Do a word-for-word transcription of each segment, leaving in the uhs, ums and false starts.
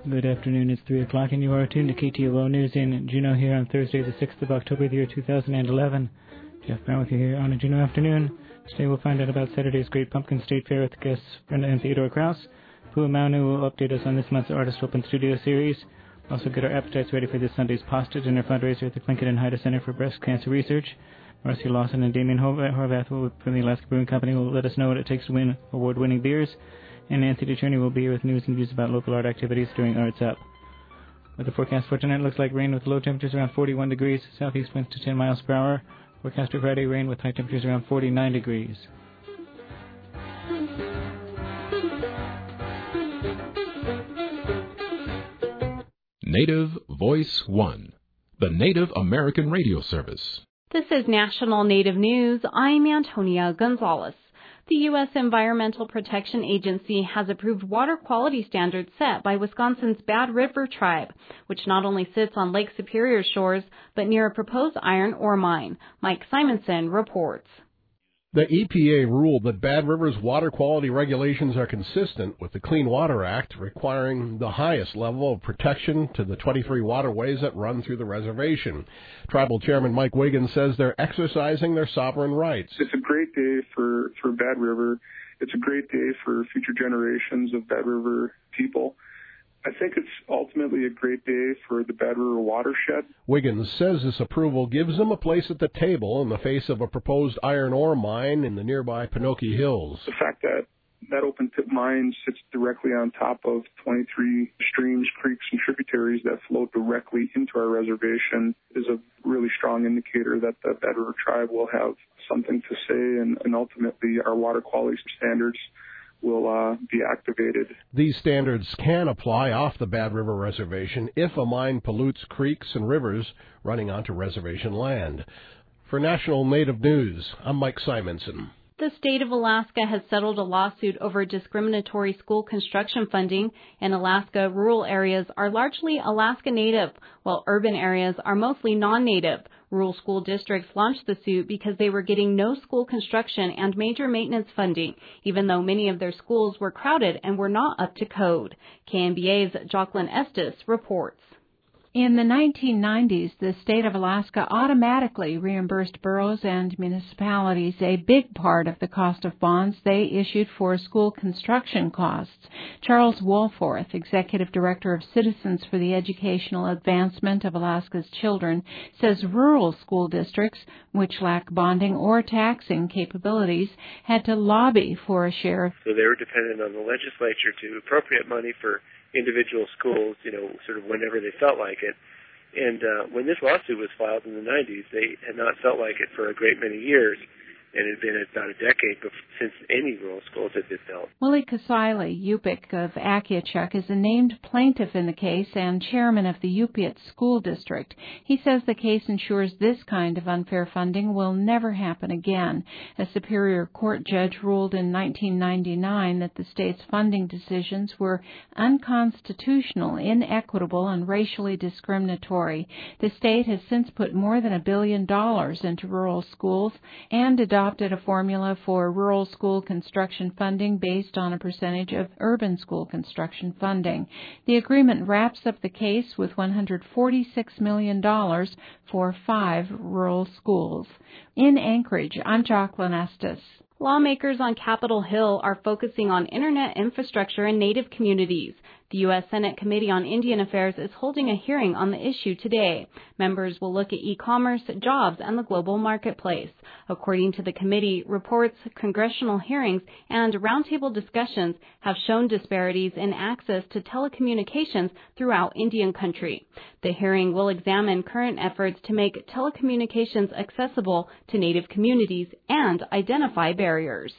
Good afternoon, it's three o'clock and you are tuned to K T O O News in Juneau here on Thursday the sixth of October, the year two thousand eleven. Jeff Brown with you here on a Juneau afternoon. Today we'll find out about Saturday's Great Pumpkin State Fair with guests Brenda and Theodore Krause. Pua Maunu will update us on this month's Artist Open Studio series. Also get our appetites ready for this Sunday's Pasta Dinner fundraiser at the Plinkett and Haida Center for Breast Cancer Research. Marcy Lawson and Damien Horvath will, from the Alaska Brewing Company will let us know what it takes to win award-winning beers. And Nancy DeCherney will be here with news and views about local art activities during Arts Up. But the forecast for tonight looks like rain with low temperatures around forty-one degrees, southeast winds to ten miles per hour. Forecast for Friday, rain with high temperatures around forty-nine degrees. Native Voice One, the Native American radio service. This is National Native News. I'm Antonia Gonzalez. The U S Environmental Protection Agency has approved water quality standards set by Wisconsin's Bad River Tribe, which not only sits on Lake Superior shores, but near a proposed iron ore mine. Mike Simonson reports. The E P A ruled that Bad River's water quality regulations are consistent with the Clean Water Act, requiring the highest level of protection to the twenty-three waterways that run through the reservation. Tribal Chairman Mike Wiggins says they're exercising their sovereign rights. It's a great day for, for Bad River. It's a great day for future generations of Bad River people. I think it's ultimately a great day for the Bad River watershed. Wiggins says this approval gives them a place at the table in the face of a proposed iron ore mine in the nearby Pinocchio Hills. The fact that that open pit mine sits directly on top of twenty-three streams, creeks, and tributaries that flow directly into our reservation is a really strong indicator that the Bad River tribe will have something to say, and, and ultimately our water quality standards will uh, be activated. These standards can apply off the Bad River Reservation if a mine pollutes creeks and rivers running onto reservation land. For National Native News, I'm Mike Simonson. The state of Alaska has settled a lawsuit over discriminatory school construction funding. In Alaska, rural areas are largely Alaska Native, while urban areas are mostly non-Native. Rural school districts launched the suit because they were getting no school construction and major maintenance funding, even though many of their schools were crowded and were not up to code. K N B A's Jocelyn Estes reports. In the nineteen nineties, the state of Alaska automatically reimbursed boroughs and municipalities a big part of the cost of bonds they issued for school construction costs. Charles Wolforth, Executive Director of Citizens for the Educational Advancement of Alaska's Children, says rural school districts, which lack bonding or taxing capabilities, had to lobby for a share. So they were dependent on the legislature to appropriate money for individual schools, you know, sort of whenever they felt like it. And uh, when this lawsuit was filed in the nineties, they had not felt like it for a great many years, and it had been about a decade since any rural schools had been built. Willie Kasaili, Yupik of Akiachuk, is a named plaintiff in the case and chairman of the Yupiat School District. He says the case ensures this kind of unfair funding will never happen again. A Superior Court judge ruled in nineteen ninety-nine that the state's funding decisions were unconstitutional, inequitable, and racially discriminatory. The state has since put more than a billion dollars into rural schools and adopted adopted a formula for rural school construction funding based on a percentage of urban school construction funding. The agreement wraps up the case with one hundred forty-six million dollars for five rural schools. In Anchorage, I'm Jocelyn Estes. Lawmakers on Capitol Hill are focusing on internet infrastructure in Native communities. The U S Senate Committee on Indian Affairs is holding a hearing on the issue today. Members will look at e-commerce, jobs, and the global marketplace. According to the committee, reports, congressional hearings, and roundtable discussions have shown disparities in access to telecommunications throughout Indian country. The hearing will examine current efforts to make telecommunications accessible to Native communities and identify barriers.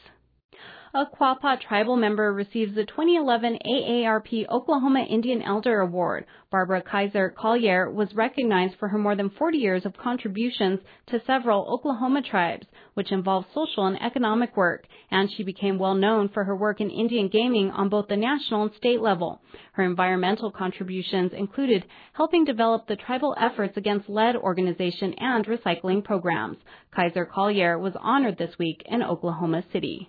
A Quapaw tribal member receives the twenty eleven A A R P Oklahoma Indian Elder Award. Barbara Kaiser Collier was recognized for her more than forty years of contributions to several Oklahoma tribes, which involve social and economic work, and she became well known for her work in Indian gaming on both the national and state level. Her environmental contributions included helping develop the tribal efforts against lead organization and recycling programs. Kaiser Collier was honored this week in Oklahoma City.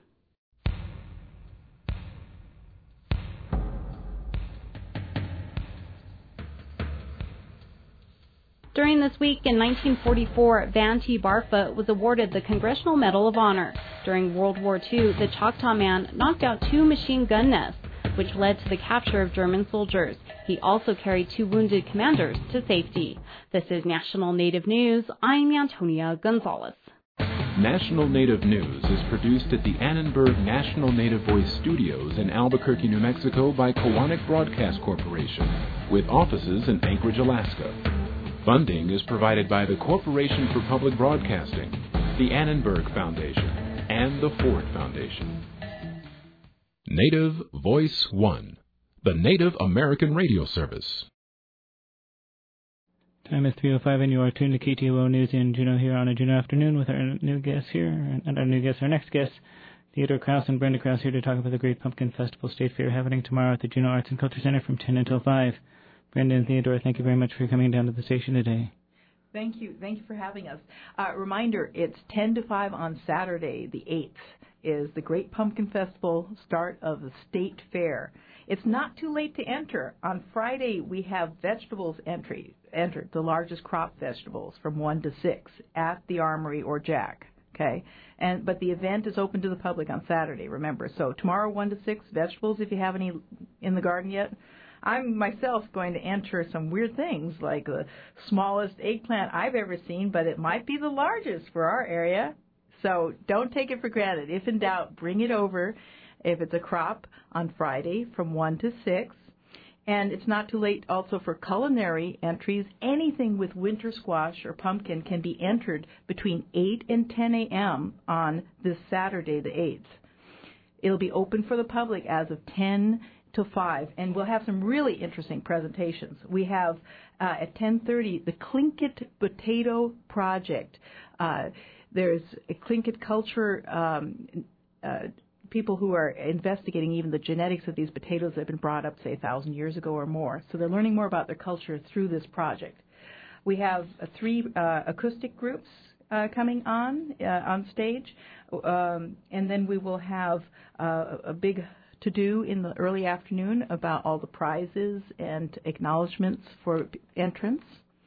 During this week in nineteen forty-four, Van T. Barfoot was awarded the Congressional Medal of Honor. During World War Two, the Choctaw Man knocked out two machine gun nests, which led to the capture of German soldiers. He also carried two wounded commanders to safety. This is National Native News. I'm Antonia Gonzalez. National Native News is produced at the Annenberg National Native Voice Studios in Albuquerque, New Mexico by Koahnic Broadcast Corporation, with offices in Anchorage, Alaska. Funding is provided by the Corporation for Public Broadcasting, the Annenberg Foundation, and the Ford Foundation. Native Voice One, the Native American Radio Service. Time is three oh five, and you are tuned to K T O O News in Juneau here on a Juneau afternoon with our new guests here, and our new guests, our next guests, Theodore Krause and Brenda Krause, here to talk about the Great Pumpkin Festival State Fair happening tomorrow at the Juneau Arts and Culture Center from ten until five. Brenda and Theodore, thank you very much for coming down to the station today. Thank you. Thank you for having us. Uh, reminder, it's ten to five on Saturday, the eighth, is the Great Pumpkin Festival, start of the State Fair. It's not too late to enter. On Friday, we have vegetables entry, entered, the largest crop vegetables from one to six at the Armory or Jack. Okay, and but the event is open to the public on Saturday, remember. So tomorrow, one to six, vegetables, if you have any in the garden yet. I'm myself going to enter some weird things, like the smallest eggplant I've ever seen, but it might be the largest for our area. So don't take it for granted. If in doubt, bring it over if it's a crop on Friday from one to six. And it's not too late also for culinary entries. Anything with winter squash or pumpkin can be entered between eight and ten a.m. on this Saturday, the eighth. It'll be open for the public as of ten to five, and we'll have some really interesting presentations. We have uh, at ten thirty the Tlingit Potato Project. Uh, there's a Tlingit culture, um, uh, people who are investigating even the genetics of these potatoes that have been brought up, say, a thousand years ago or more. So they're learning more about their culture through this project. We have uh, three uh, acoustic groups uh, coming on uh, on stage, um, and then we will have uh, a big to do in the early afternoon about all the prizes and acknowledgments for entrance.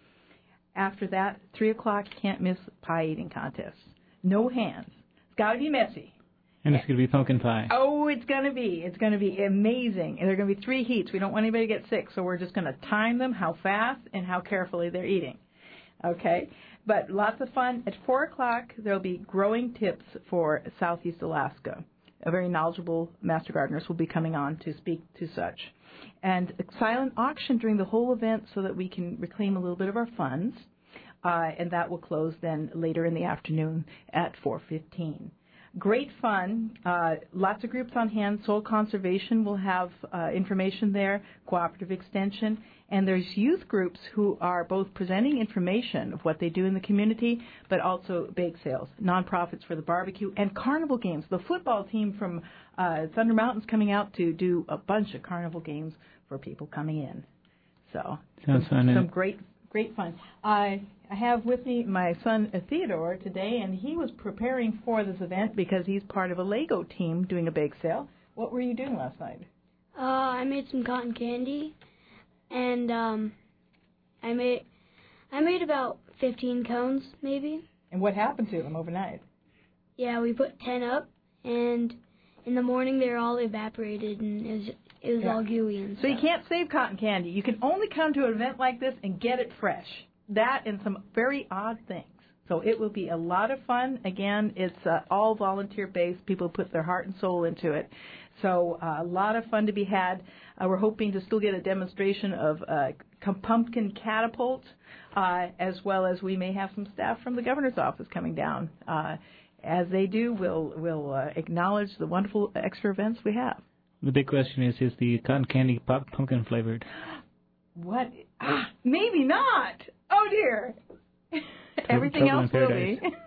After that, three o'clock, can't miss pie eating contest. No hands. It's got to be messy. And it's going to be pumpkin pie. Oh, it's going to be. It's going to be amazing. And there are going to be three heats. We don't want anybody to get sick, so we're just going to time them, how fast and how carefully they're eating. Okay? But lots of fun. At four o'clock, there will be growing tips for Southeast Alaska. A very knowledgeable master gardeners will be coming on to speak to such. And a silent auction during the whole event so that we can reclaim a little bit of our funds. Uh, and that will close then later in the afternoon at four fifteen. Great fun. Uh, lots of groups on hand. Soil Conservation will have uh, information there, Cooperative Extension. And there's youth groups who are both presenting information of what they do in the community, but also bake sales, nonprofits for the barbecue, and carnival games. The football team from uh, Thunder Mountain's coming out to do a bunch of carnival games for people coming in. So Sounds some, fun. some great, great fun. I I have with me my son uh, Theodore today, and he was preparing for this event because he's part of a Lego team doing a bake sale. What were you doing last night? Uh, I made some cotton candy, and um, I made I made about fifteen cones, maybe. And what happened to them overnight? Yeah, we put ten up, and in the morning they were all evaporated, and it was it was Yeah. all gooey and So stuff. you can't save cotton candy. You can only come to an event like this and get it fresh. That and some very odd things. So it will be a lot of fun. Again, it's uh, all volunteer-based. People put their heart and soul into it. So uh, a lot of fun to be had. Uh, we're hoping to still get a demonstration of uh, pumpkin catapult, uh, as well as we may have some staff from the governor's office coming down. Uh, as they do, we'll, we'll uh, acknowledge the wonderful extra events we have. The big question is, is the cotton candy pop pumpkin flavored? What? Ah, maybe not. Oh, dear. Everything Trouble in else will be. paradise.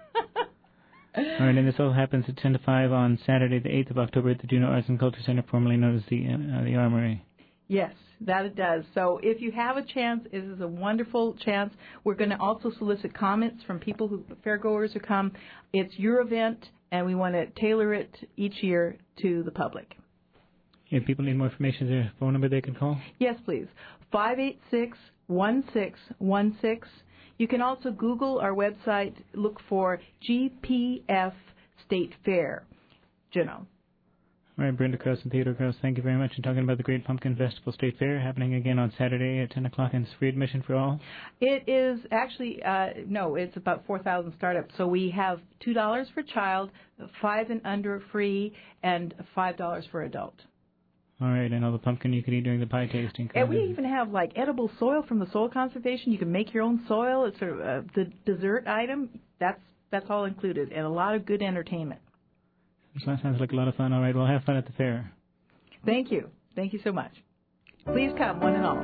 All right, and this all happens at ten to five on Saturday, the eighth of October at the Juneau Arts and Culture Center, formerly known as the uh, the Armory. Yes, that it does. So if you have a chance, it is a wonderful chance. We're going to also solicit comments from people who, fairgoers who come. It's your event, and we want to tailor it each year to the public. If people need more information, is there a phone number they can call? Yes, please. five eight six, one six one six. You can also Google our website, look for G P F State Fair. Juno. All right, Brenda Krause and Theodore Krause, thank you very much. And talking about the Great Pumpkin Festival State Fair happening again on Saturday at ten o'clock, and it's free admission for all? It is actually, uh, no, it's about four thousand startups. So we have two dollars for child, five and under free, and five dollars for adult. All right, and all the pumpkin you can eat during the pie tasting. And we even have, like, edible soil from the Soil Conservation. You can make your own soil. It's sort of uh, the dessert item. That's, that's all included, and a lot of good entertainment. So that sounds like a lot of fun. All right, well, have fun at the fair. Thank you. Thank you so much. Please come, one and all.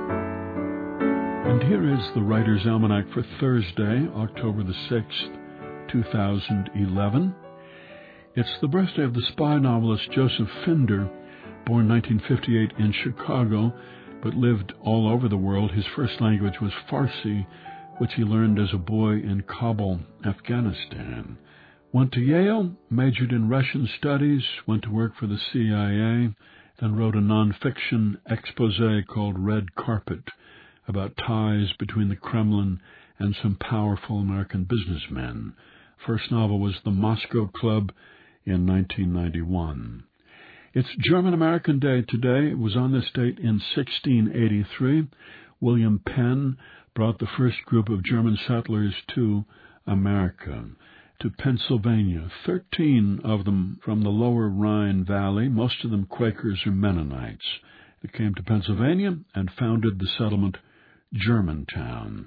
And here is the Writer's Almanac for Thursday, October the sixth, two thousand eleven. It's the birthday of the spy novelist Joseph Finder, born nineteen fifty-eight in Chicago, but lived all over the world. His first language was Farsi, which he learned as a boy in Kabul, Afghanistan. Went to Yale, majored in Russian studies, went to work for the C I A, then wrote a nonfiction expose called Red Carpet about ties between the Kremlin and some powerful American businessmen. First novel was The Moscow Club in nineteen ninety-one. It's German-American Day today. It was on this date in sixteen eighty-three. William Penn brought the first group of German settlers to America, to Pennsylvania, thirteen of them from the lower Rhine Valley, most of them Quakers or Mennonites. They came to Pennsylvania and founded the settlement Germantown.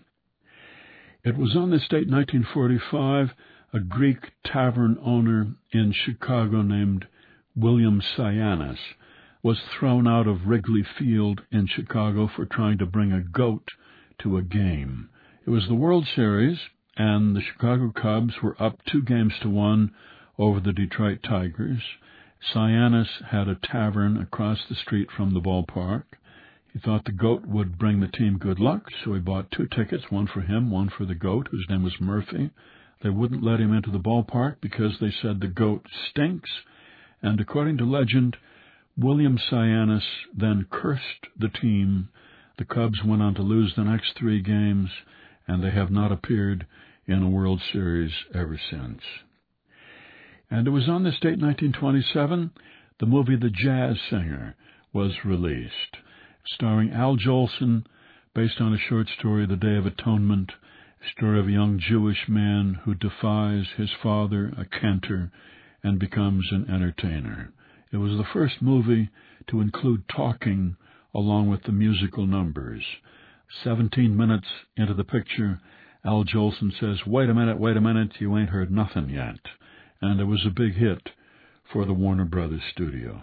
It was on this date, nineteen forty-five, a Greek tavern owner in Chicago named William Sianis was thrown out of Wrigley Field in Chicago for trying to bring a goat to a game. It was the World Series, and the Chicago Cubs were up two games to one over the Detroit Tigers. Sianis had a tavern across the street from the ballpark. He thought the goat would bring the team good luck, so he bought two tickets, one for him, one for the goat, whose name was Murphy. They wouldn't let him into the ballpark because they said the goat stinks, and according to legend, William Sianis then cursed the team. The Cubs went on to lose the next three games, and they have not appeared in a World Series ever since. And it was on this date, nineteen twenty-seven, the movie The Jazz Singer was released, starring Al Jolson, based on a short story, The Day of Atonement, a story of a young Jewish man who defies his father, a cantor, and becomes an entertainer. It was the first movie to include talking along with the musical numbers. Seventeen minutes into the picture, Al Jolson says, "Wait a minute, wait a minute, you ain't heard nothing yet." And it was a big hit for the Warner Brothers studio.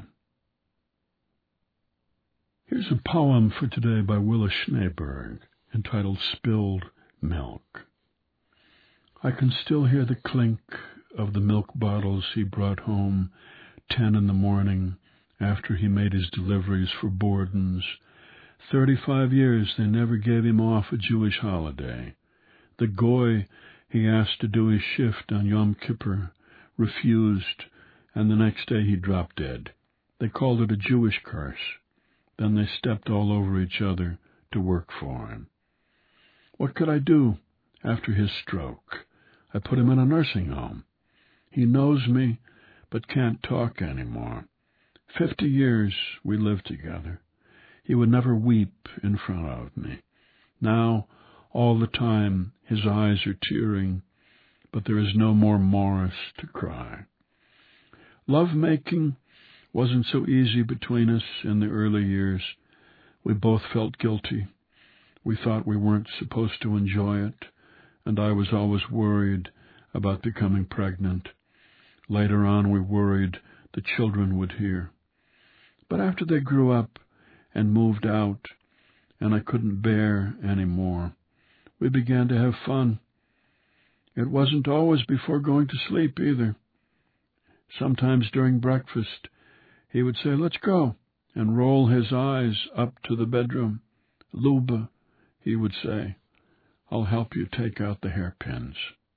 Here's a poem for today by Willa Schneeberg, entitled Spilled Milk. I can still hear the clink of the milk bottles he brought home, ten in the morning, after he made his deliveries for Borden's. Thirty-five years they never gave him off a Jewish holiday. The goy he asked to do his shift on Yom Kippur refused, and the next day he dropped dead. They called it a Jewish curse. Then they stepped all over each other to work for him. What could I do after his stroke? I put him in a nursing home. He knows me, but can't talk anymore. Fifty years we lived together. He would never weep in front of me. Now, all the time, his eyes are tearing, but there is no more Morris to cry. Love-making wasn't so easy between us in the early years. We both felt guilty. We thought we weren't supposed to enjoy it, and I was always worried about becoming pregnant. Later on, we worried the children would hear. But after they grew up and moved out, and I couldn't bear any more, we began to have fun. It wasn't always before going to sleep either. Sometimes during breakfast, he would say, "Let's go," and roll his eyes up to the bedroom. "Luba," he would say, "I'll help you take out the hairpins."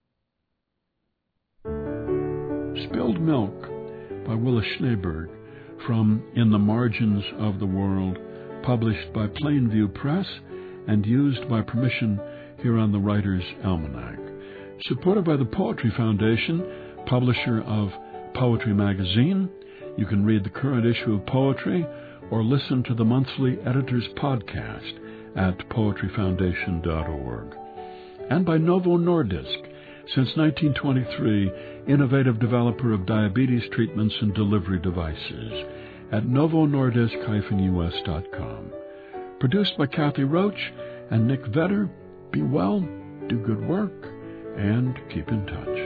Spilled Milk by Willa Schneeberg, from In the Margins of the World, published by Plainview Press and used by permission here on the Writer's Almanac. Supported by the Poetry Foundation, publisher of Poetry Magazine. You can read the current issue of Poetry or listen to the monthly Editor's Podcast at poetry foundation dot org. And by Novo Nordisk, since nineteen twenty-three, innovative developer of diabetes treatments and delivery devices at novo nordisk dash u s dot com. Produced by Kathy Roach and Nick Vedder. Be well, do good work, and keep in touch.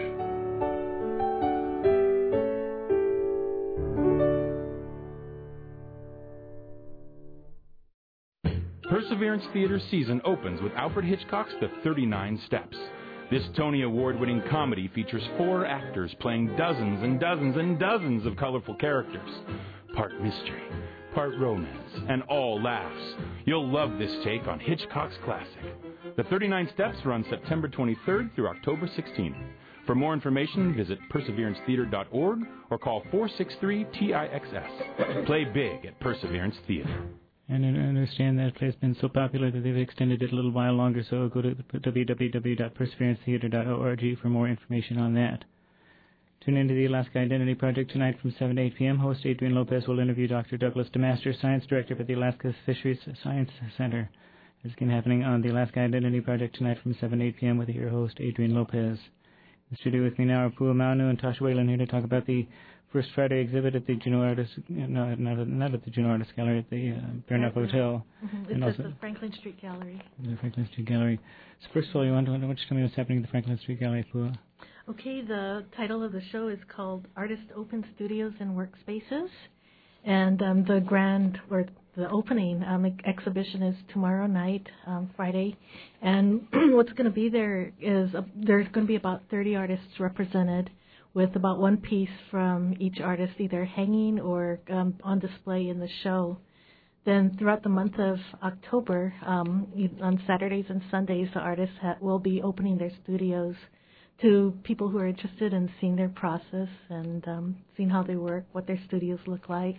Perseverance Theater season opens with Alfred Hitchcock's The thirty-nine Steps. This Tony Award-winning comedy features four actors playing dozens and dozens and dozens of colorful characters. Part mystery, part romance, and all laughs. You'll love this take on Hitchcock's classic. The thirty-nine Steps runs September twenty-third through October sixteenth. For more information, visit perseverance theater dot org or call four six three T I X S. Play big at Perseverance Theater. And I understand that play has been so popular that they've extended it a little while longer, so go to w w w dot perseverance theater dot org for more information on that. Tune into the Alaska Identity Project tonight from seven to eight p.m. Host Adrian Lopez will interview Doctor Douglas DeMaster, Science Director at the Alaska Fisheries Science Center. This is happening on the Alaska Identity Project tonight from seven to eight p.m. with your host, Adrian Lopez. In the studio with me now are Pua Maunu and Tasha Whalen here to talk about the First Friday exhibit at the Juneau Artist, no, not, not at the Juneau Artist Gallery, at the uh, Burnup Hotel. Mm-hmm. It's at the Franklin Street Gallery. The Franklin Street Gallery. So first of all, you want to, why don't you tell me what's happening at the Franklin Street Gallery, Pua? Okay, the title of the show is called Artist Open Studios and Workspaces. And um, the grand, or the opening um, exhibition is tomorrow night, um, Friday. And what's going to be there is, uh, there's going to be about thirty artists represented, with about one piece from each artist either hanging or um, on display in the show. Then throughout the month of October, um, on Saturdays and Sundays, the artists ha- will be opening their studios to people who are interested in seeing their process and um, seeing how they work, what their studios look like.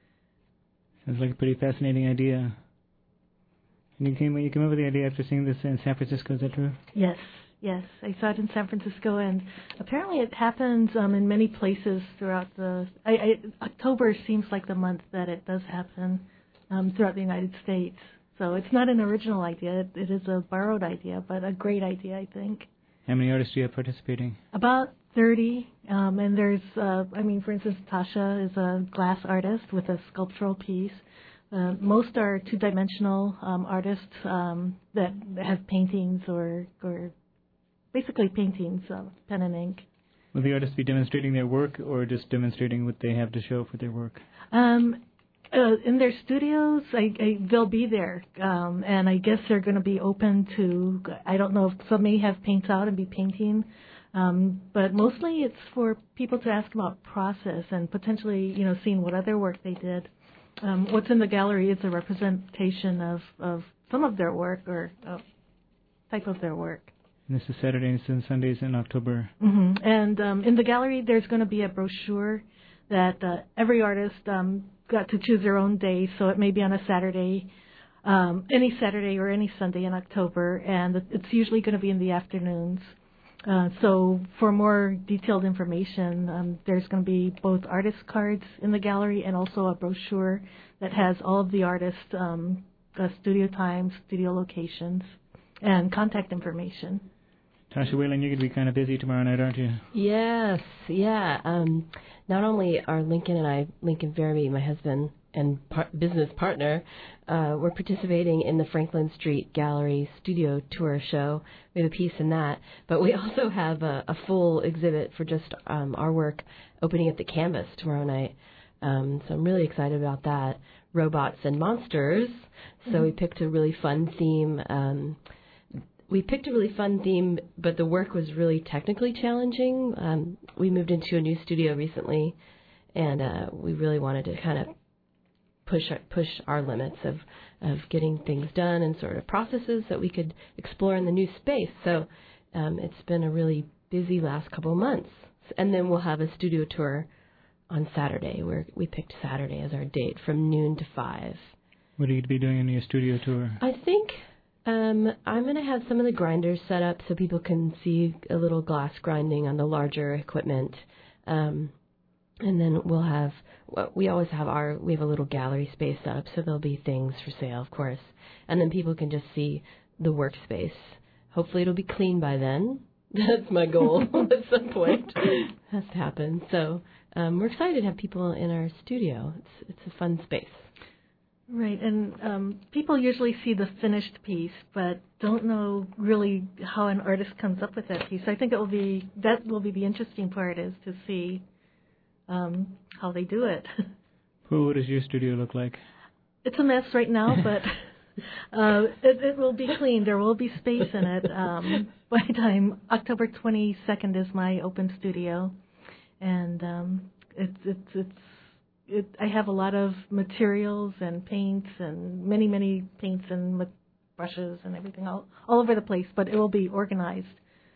Sounds like a pretty fascinating idea. And you came, you came up with the idea after seeing this in San Francisco, is that true? Yes. Yes, I saw it in San Francisco, and apparently it happens um, in many places throughout the... I, I, October seems like the month that it does happen um, throughout the United States. So it's not an original idea. It, it is a borrowed idea, but a great idea, I think. How many artists do you have participating? About thirty, um, and there's, uh, I mean, for instance, Tasha is a glass artist with a sculptural piece. Uh, most are two-dimensional um, artists um, that have paintings or... or basically paintings, uh, pen and ink. Will the artists be demonstrating their work or just demonstrating what they have to show for their work? Um, uh, in their studios, I, I, they'll be there, um, and I guess they're going to be open to, I don't know if some may have paints out and be painting, um, but mostly it's for people to ask about process and potentially, you know, seeing what other work they did. Um, what's in the gallery is a representation of, of some of their work or uh, type of their work. And this is Saturdays and Sundays in October. Mm-hmm. And um, in the gallery, there's going to be a brochure that uh, every artist um, got to choose their own day. So it may be on a Saturday, um, any Saturday or any Sunday in October, and it's usually going to be in the afternoons. Uh, so for more detailed information, um, there's going to be both artist cards in the gallery and also a brochure that has all of the artists' um, uh, studio times, studio locations, and contact information. Tasha Whalen, you're going to be kind of busy tomorrow night, aren't you? Yes, yeah. Um, not only are Lincoln and I, Lincoln Verby, my husband and par- business partner, uh, we're participating in the Franklin Street Gallery Studio Tour show. We have a piece in that. But we also have a, a full exhibit for just um, our work opening at the Canvas tomorrow night. Um, so I'm really excited about that. Robots and monsters. So mm-hmm. we picked a really fun theme. Um, We picked a really fun theme, but the work was really technically challenging. Um, we moved into a new studio recently, and uh, we really wanted to kind of push our, push our limits of, of getting things done and sort of processes that we could explore in the new space. So um, it's been a really busy last couple of months. And then we'll have a studio tour on Saturday, where we picked Saturday as our date from noon to five. What are you going to be doing in your studio tour? I think Um, I'm going to have some of the grinders set up so people can see a little glass grinding on the larger equipment. Um, and then we'll have, well, we always have our, we have a little gallery space set up, so there'll be things for sale, of course. And then people can just see the workspace. Hopefully it'll be clean by then. That's my goal at some point. It has to happen. So um, we're excited to have people in our studio. It's it's a fun space. Right, and um, people usually see the finished piece, but don't know really how an artist comes up with that piece. I think it will be that will be the interesting part, is to see um, how they do it. Well, what does your studio look like? It's a mess right now, but uh, it, it will be clean. There will be space in it. Um, by the time October twenty-second is my open studio, and um, it's it's it's. It, I have a lot of materials and paints and many, many paints and ma- brushes and everything all, all over the place, but it will be organized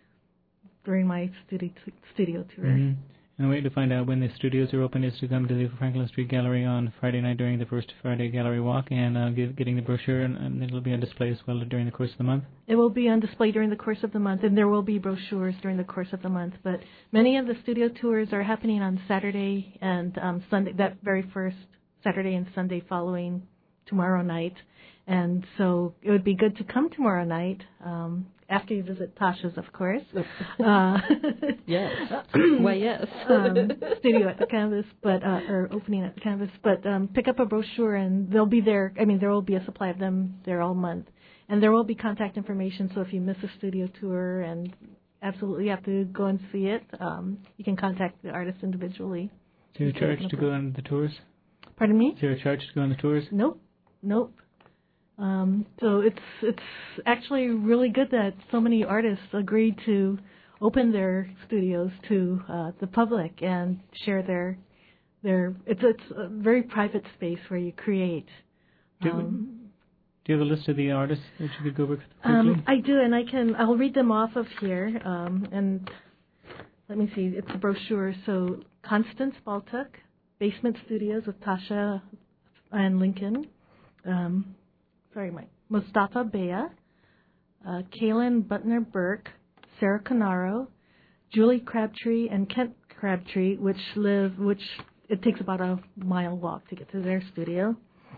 during my studio, t- studio tour. Mm-hmm. And the way to find out when the studios are open is to come to the Franklin Street Gallery on Friday night during the first Friday Gallery Walk and uh, get, getting the brochure, and, and it'll be on display as well during the course of the month. It will be on display during the course of the month, and there will be brochures during the course of the month. But many of the studio tours are happening on Saturday and um, Sunday, that very first Saturday and Sunday following tomorrow night. And so it would be good to come tomorrow night, um, after you visit Tasha's, of course. Uh, yes. Why, yes. um, studio at the Canvas, but uh, or opening at the Canvas. But um, pick up a brochure, and they'll be there. I mean, there will be a supply of them there all month. And there will be contact information, so if you miss a studio tour and absolutely have to go and see it, um, you can contact the artist individually. Is there a charge to go on the tours? Pardon me? Is there a charge to go on the tours? Nope. Nope. Um, so it's it's actually really good that so many artists agreed to open their studios to uh, the public and share their their. It's it's a very private space where you create. Do, Um, do you have a list of the artists that you could go over quickly? um, I do, and I can. I'll read them off of here. Um, and let me see. It's a brochure. So Constance Baltuk, Basement Studios with Tasha and Lincoln. Um, Sorry, Mike. Mustafa Bea, uh, Kaylin Butner-Burke, Sarah Canaro, Julie Crabtree, and Kent Crabtree, which live, which it takes about a mile walk to get to their studio.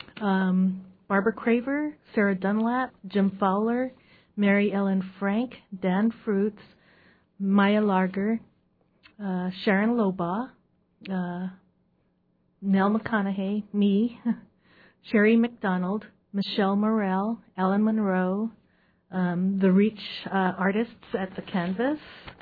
Um, Barbara Craver, Sarah Dunlap, Jim Fowler, Mary Ellen Frank, Dan Fruits, Maya Larger, uh, Sharon Lobaugh, uh, Nell McConaughey, me, Sherry McDonald, Michelle Morrell, Ellen Monroe, um, the Reach uh, artists at the Canvas,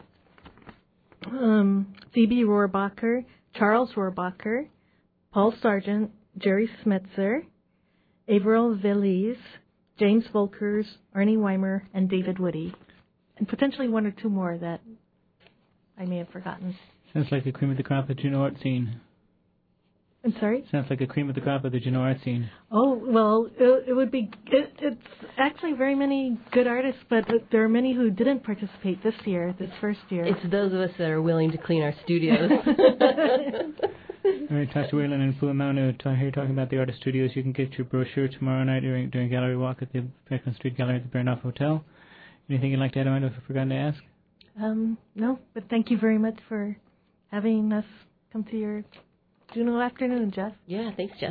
um, Phoebe Rohrbacher, Charles Rohrbacher, Paul Sargent, Jerry Smitzer, Averill Veliz, James Volkers, Ernie Weimer, and David Woody, and potentially one or two more that I may have forgotten. Sounds like the cream of the crop at Juneau Art Scene. I'm sorry? Sounds like a cream of the crop of the Juneau Art Scene. Oh, well, it, it would be, it, it's actually very many good artists, but there are many who didn't participate this year, this first year. It's those of us that are willing to clean our studios. All right, Tasha Whalen and Fu Maunu here talking about the artist studios. You can get your brochure tomorrow night during, during Gallery Walk at the Franklin Street Gallery at the Baronoff Hotel. Anything you'd like to add, Amanda, if I've forgotten to ask? Um, no, but thank you very much for having us come to your Juneau afternoon, Jeff. Yeah, thanks, Jeff.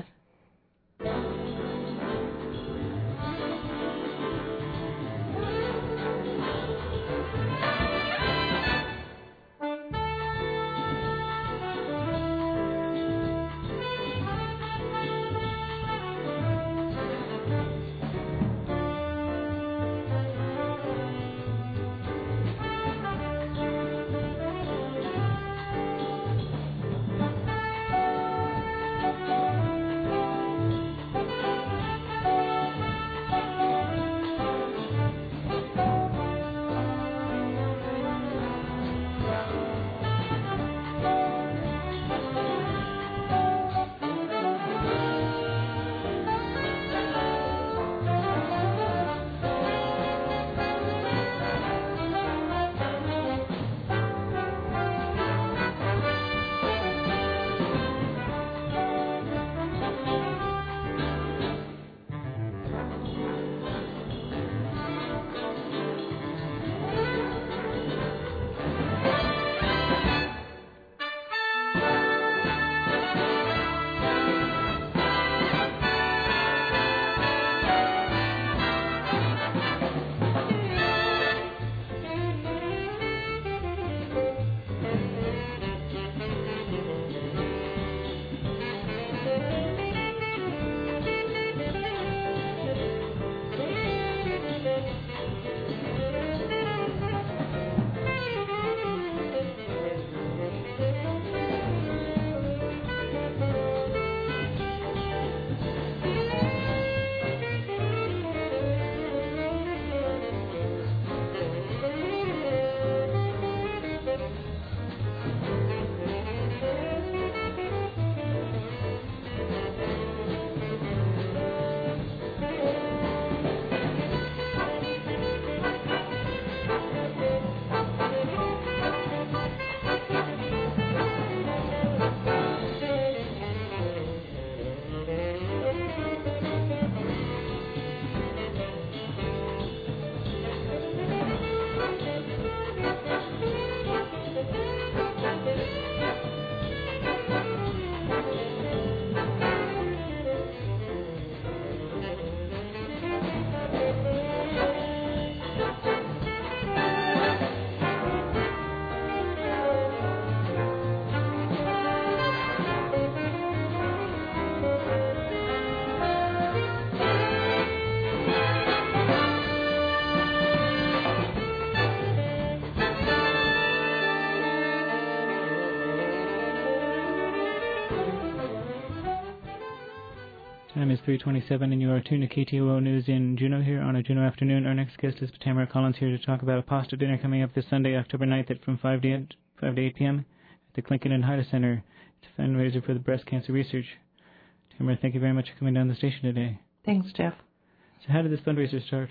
is three twenty-seven, and you are tuned to K T O O News in Juneau here on a Juneau afternoon. Our next guest is Tamara Collins here to talk about a pasta dinner coming up this Sunday, October ninth, at from five to eight p.m. at the Clinton and Haida Center. It's a fundraiser for the breast cancer research. Tamara, thank you very much for coming down the station today. Thanks, Jeff. So how did this fundraiser start?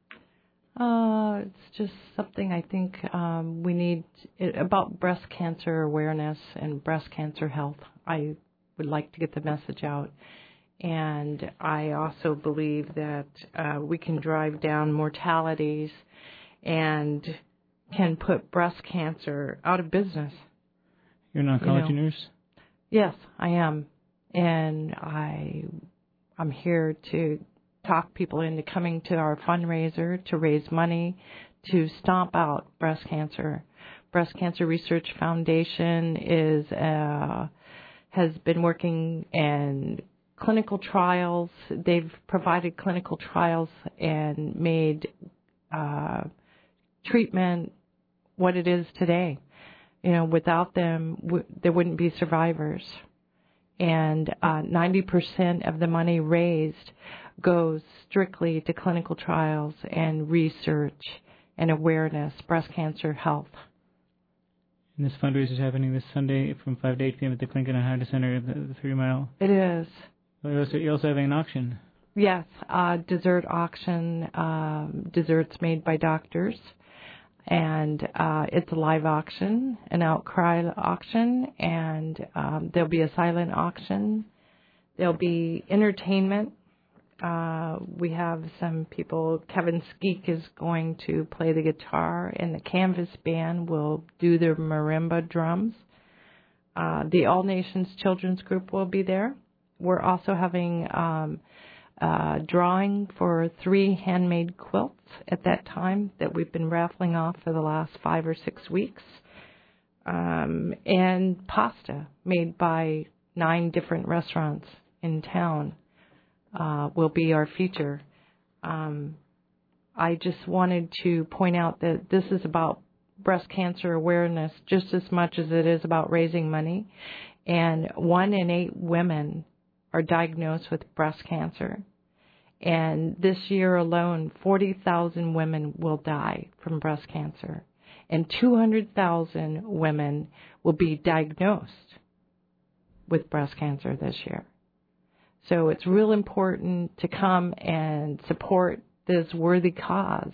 Uh, it's just something I think um, we need it, about breast cancer awareness and breast cancer health. I would like to get the message out. And I also believe that uh, we can drive down mortalities and can put breast cancer out of business. You're an oncology you know? nurse? Yes, I am. And I, I'm here to talk people into coming to our fundraiser to raise money to stomp out breast cancer. Breast Cancer Research Foundation is uh, has been working in clinical trials. They've provided clinical trials and made uh, treatment what it is today. You know, without them, w- there wouldn't be survivors. And uh, ninety percent of the money raised goes strictly to clinical trials and research and awareness, breast cancer health. And this fundraiser is happening this Sunday from five to eight p.m. at the Clinton and Haida Center, the, the Three Mile. It is. You're also, you're also having an auction. Yes, uh, dessert auction, um, desserts made by doctors. And uh, it's a live auction, an outcry auction, and um, there'll be a silent auction. There'll be entertainment. Uh, we have some people. Kevin Skeek is going to play the guitar, and the Canvas Band will do their marimba drums. Uh, the All Nations Children's Group will be there. We're also having um, uh, drawing for three handmade quilts at that time that we've been raffling off for the last five or six weeks. Um, and pasta made by nine different restaurants in town uh, will be our feature. Um, I just wanted to point out that this is about breast cancer awareness just as much as it is about raising money. And one in eight women are diagnosed with breast cancer. And this year alone, forty thousand women will die from breast cancer. And two hundred thousand women will be diagnosed with breast cancer this year. So it's real important to come and support this worthy cause.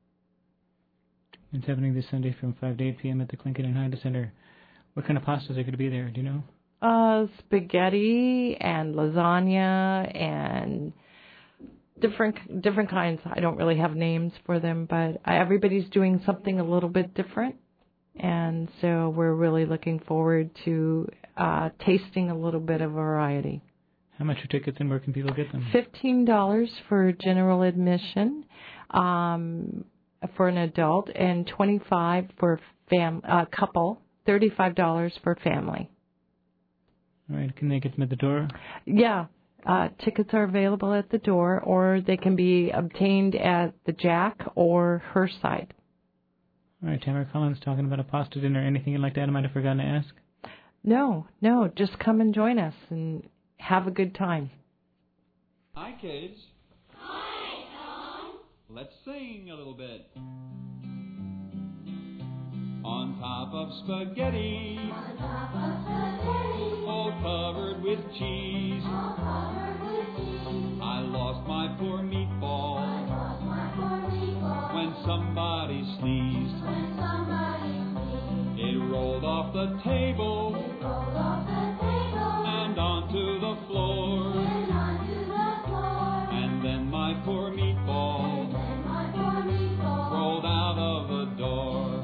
It's happening this Sunday from five to eight p.m. at the Clinton and Haida Center. What kind of pastas are going to be there? Do you know? Uh, spaghetti and lasagna and different different kinds. I don't really have names for them, but everybody's doing something a little bit different. And so we're really looking forward to uh, tasting a little bit of variety. How much are tickets and where can people get them? fifteen dollars for general admission um, for an adult and twenty-five dollars for fam- uh, couple, thirty-five dollars for family. All right. Can they get them at the door? Yeah. Uh, tickets are available at the door, or they can be obtained at the Jack or her site. All right. Tamara Collins talking about a pasta dinner. Anything you'd like to add I might have forgotten to ask? No, no. Just come and join us and have a good time. Hi, kids. Hi, Tom. Let's sing a little bit. On top of spaghetti, on top of spaghetti, all covered with cheese, all covered with cheese. I lost my poor meatball, I lost my poor meatball, when somebody sneezed, when somebody sneezed. It rolled off the table, it rolled off the table, and onto the floor, and onto the floor. And then my poor meatball, and then my poor meatball, rolled out of the door.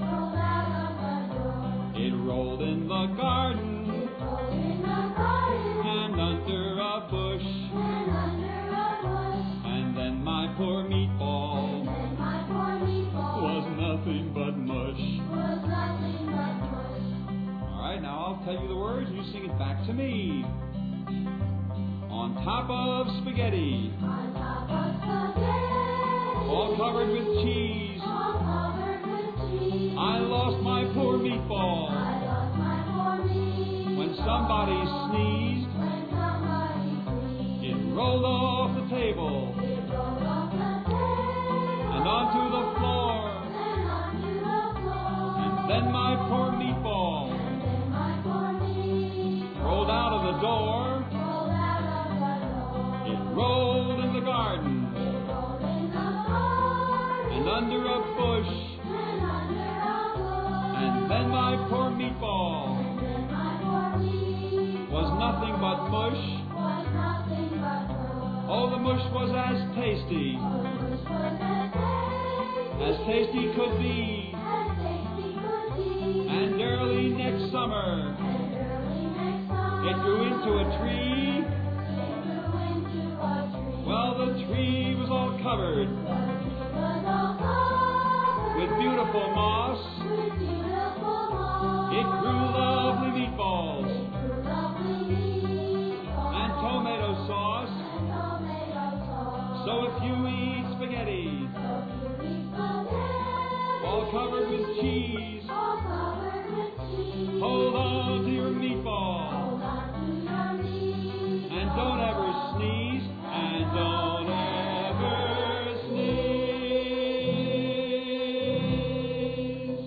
It rolled in the garden, it rolled in the garden, and under a bush, and under a bush. And then my poor meatball, and then my poor meatball, was nothing but mush, was nothing but mush. All right, now I'll tell you the words, you sing it back to me. On top of spaghetti, on top of spaghetti, all covered with cheese, all covered with cheese. I lost my poor meatball, I lost my poor meatball, when somebody sneezed, when somebody sneezed. It rolled rolled off the table and onto the floor. And then my poor meatball rolled out of the door. It rolled in the garden and under a bush. And then my poor meatball was nothing but mush. Oh, the mush was as tasty as tasty could be. And early next summer, it grew into a tree. Well, the tree was all covered with beautiful moss. It grew lovely meatballs and tomato sauce. So if you eat spaghetti all covered with cheese, hold on to your meatball and don't ever sneeze and don't ever sneeze.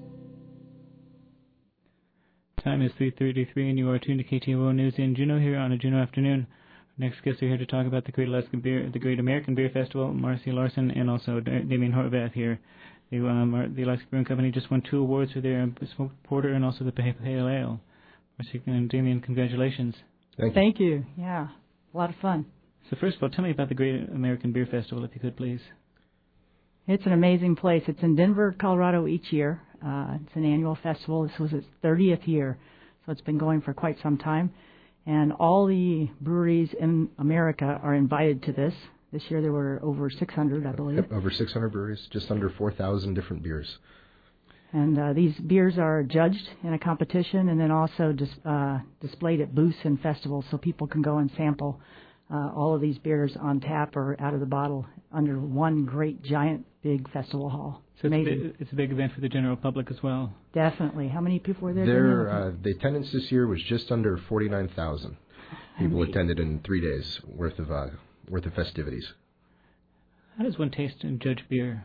Time is three thirty-three and you are tuned to K T O O News in Juneau here on a Juneau afternoon. Next guests are here to talk about the Great Alaska Beer, the Great American Beer Festival, Marcy Larson and also Damien Horvath here. The, um, the Alaska Brewing Company just won two awards for their smoked porter and also the pale ale. Marcy and Damien, congratulations. Thank you. Thank you. Yeah, a lot of fun. So first of all, tell me about the Great American Beer Festival, if you could, please. It's an amazing place. It's in Denver, Colorado each year. Uh, it's an annual festival. This was its thirtieth year, so it's been going for quite some time. And all the breweries in America are invited to this. This year there were over six hundred, I believe. Yep, over six hundred breweries, just under four thousand different beers. And uh, these beers are judged in a competition and then also dis- uh, displayed at booths and festivals so people can go and sample uh, all of these beers on tap or out of the bottle under one great, giant, big festival hall. So it's a, big, it's a big event for the general public as well. Definitely. How many people were there? There, uh, the attendance this year was just under forty-nine thousand. People Amazing. attended in three days worth of uh, worth of festivities. How does one taste and judge beer?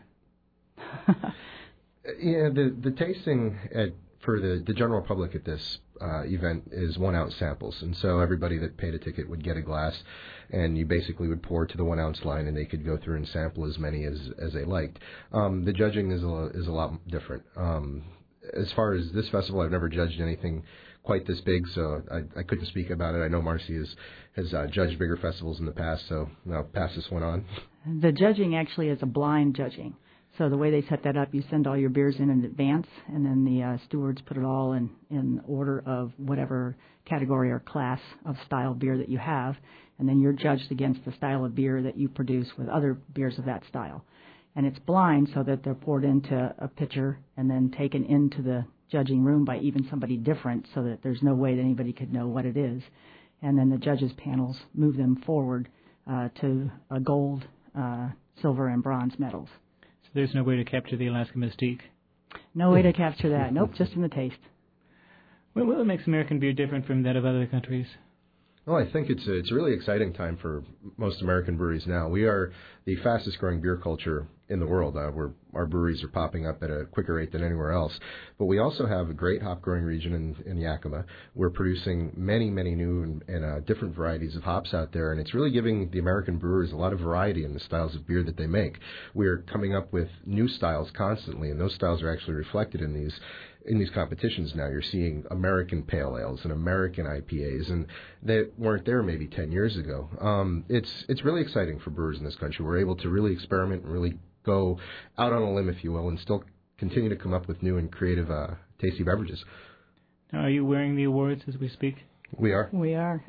Yeah, the the tasting at, for the, the general public at this uh, event is one ounce samples, and so everybody that paid a ticket would get a glass, and you basically would pour to the one ounce line, and they could go through and sample as many as as they liked. Um, the judging is a is a lot different. Um, as far as this festival, I've never judged anything quite this big, so I, I couldn't speak about it. I know Marcy has has uh, judged bigger festivals in the past, so I'll pass this one on. The judging actually is a blind judging. So the way they set that up, you send all your beers in in advance, and then the uh, stewards put it all in, in order of whatever category or class of style beer that you have, and then you're judged against the style of beer that you produce with other beers of that style. And it's blind so that they're poured into a pitcher and then taken into the judging room by even somebody different so that there's no way that anybody could know what it is. And then the judges' panels move them forward uh, to a gold, uh, silver, and bronze medals. There's no way to capture the Alaska mystique. No way to capture that. Nope, just in the taste. Well, what makes American beer different from that of other countries? Well, I think it's a, it's a really exciting time for most American breweries now. We are the fastest growing beer culture in the world. Uh, we're, our breweries are popping up at a quicker rate than anywhere else. But we also have a great hop growing region in, in Yakima. We're producing many, many new and, and uh, different varieties of hops out there, and it's really giving the American brewers a lot of variety in the styles of beer that they make. We're coming up with new styles constantly, and those styles are actually reflected in these in these competitions now. You're seeing American pale ales and American I P As, and they weren't there maybe ten years ago. Um, it's it's really exciting for brewers in this country. We're able to really experiment and really go out on a limb, if you will, and still continue to come up with new and creative, uh, tasty beverages. Now, are you wearing the awards as we speak? We are. We are.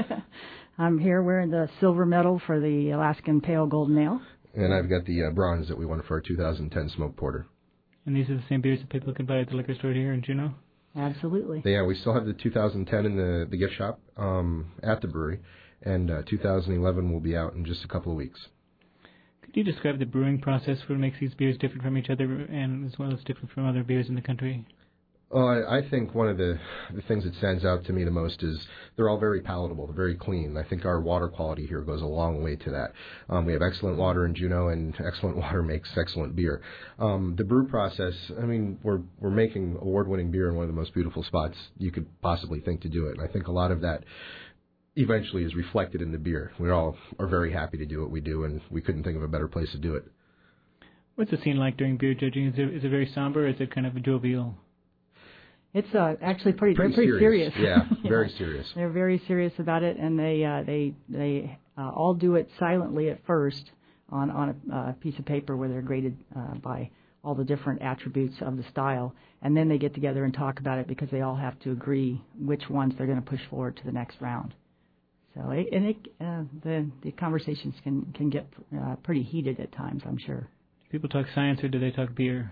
I'm here wearing the silver medal for the Alaskan Pale Golden Ale. And I've got the uh, bronze that we won for our two thousand ten smoked porter. And these are the same beers that people can buy at the liquor store here in Juneau? Absolutely. Yeah, we still have the two thousand ten in the, the gift shop um, at the brewery, and uh, two thousand eleven will be out in just a couple of weeks. Could you describe the brewing process, what makes these beers different from each other and as well as different from other beers in the country? Well, I, I think one of the, the things that stands out to me the most is they're all very palatable, very clean. I think our water quality here goes a long way to that. Um, we have excellent water in Juneau, and excellent water makes excellent beer. Um, the brew process, I mean, we're we're making award-winning beer in one of the most beautiful spots you could possibly think to do it. And I think a lot of that eventually is reflected in the beer. We all are very happy to do what we do, and we couldn't think of a better place to do it. What's the scene like during beer judging? Is it, is it very somber, or is it kind of jovial? It's uh, actually pretty pretty, pretty serious. serious. Yeah, very serious. They're very serious about it, and they uh, they they uh, all do it silently at first on on a uh, piece of paper where they're graded uh, by all the different attributes of the style, and then they get together and talk about it because they all have to agree which ones they're going to push forward to the next round. So it, and it, uh, the the conversations can can get uh, pretty heated at times, I'm sure. Do people talk science or do they talk beer?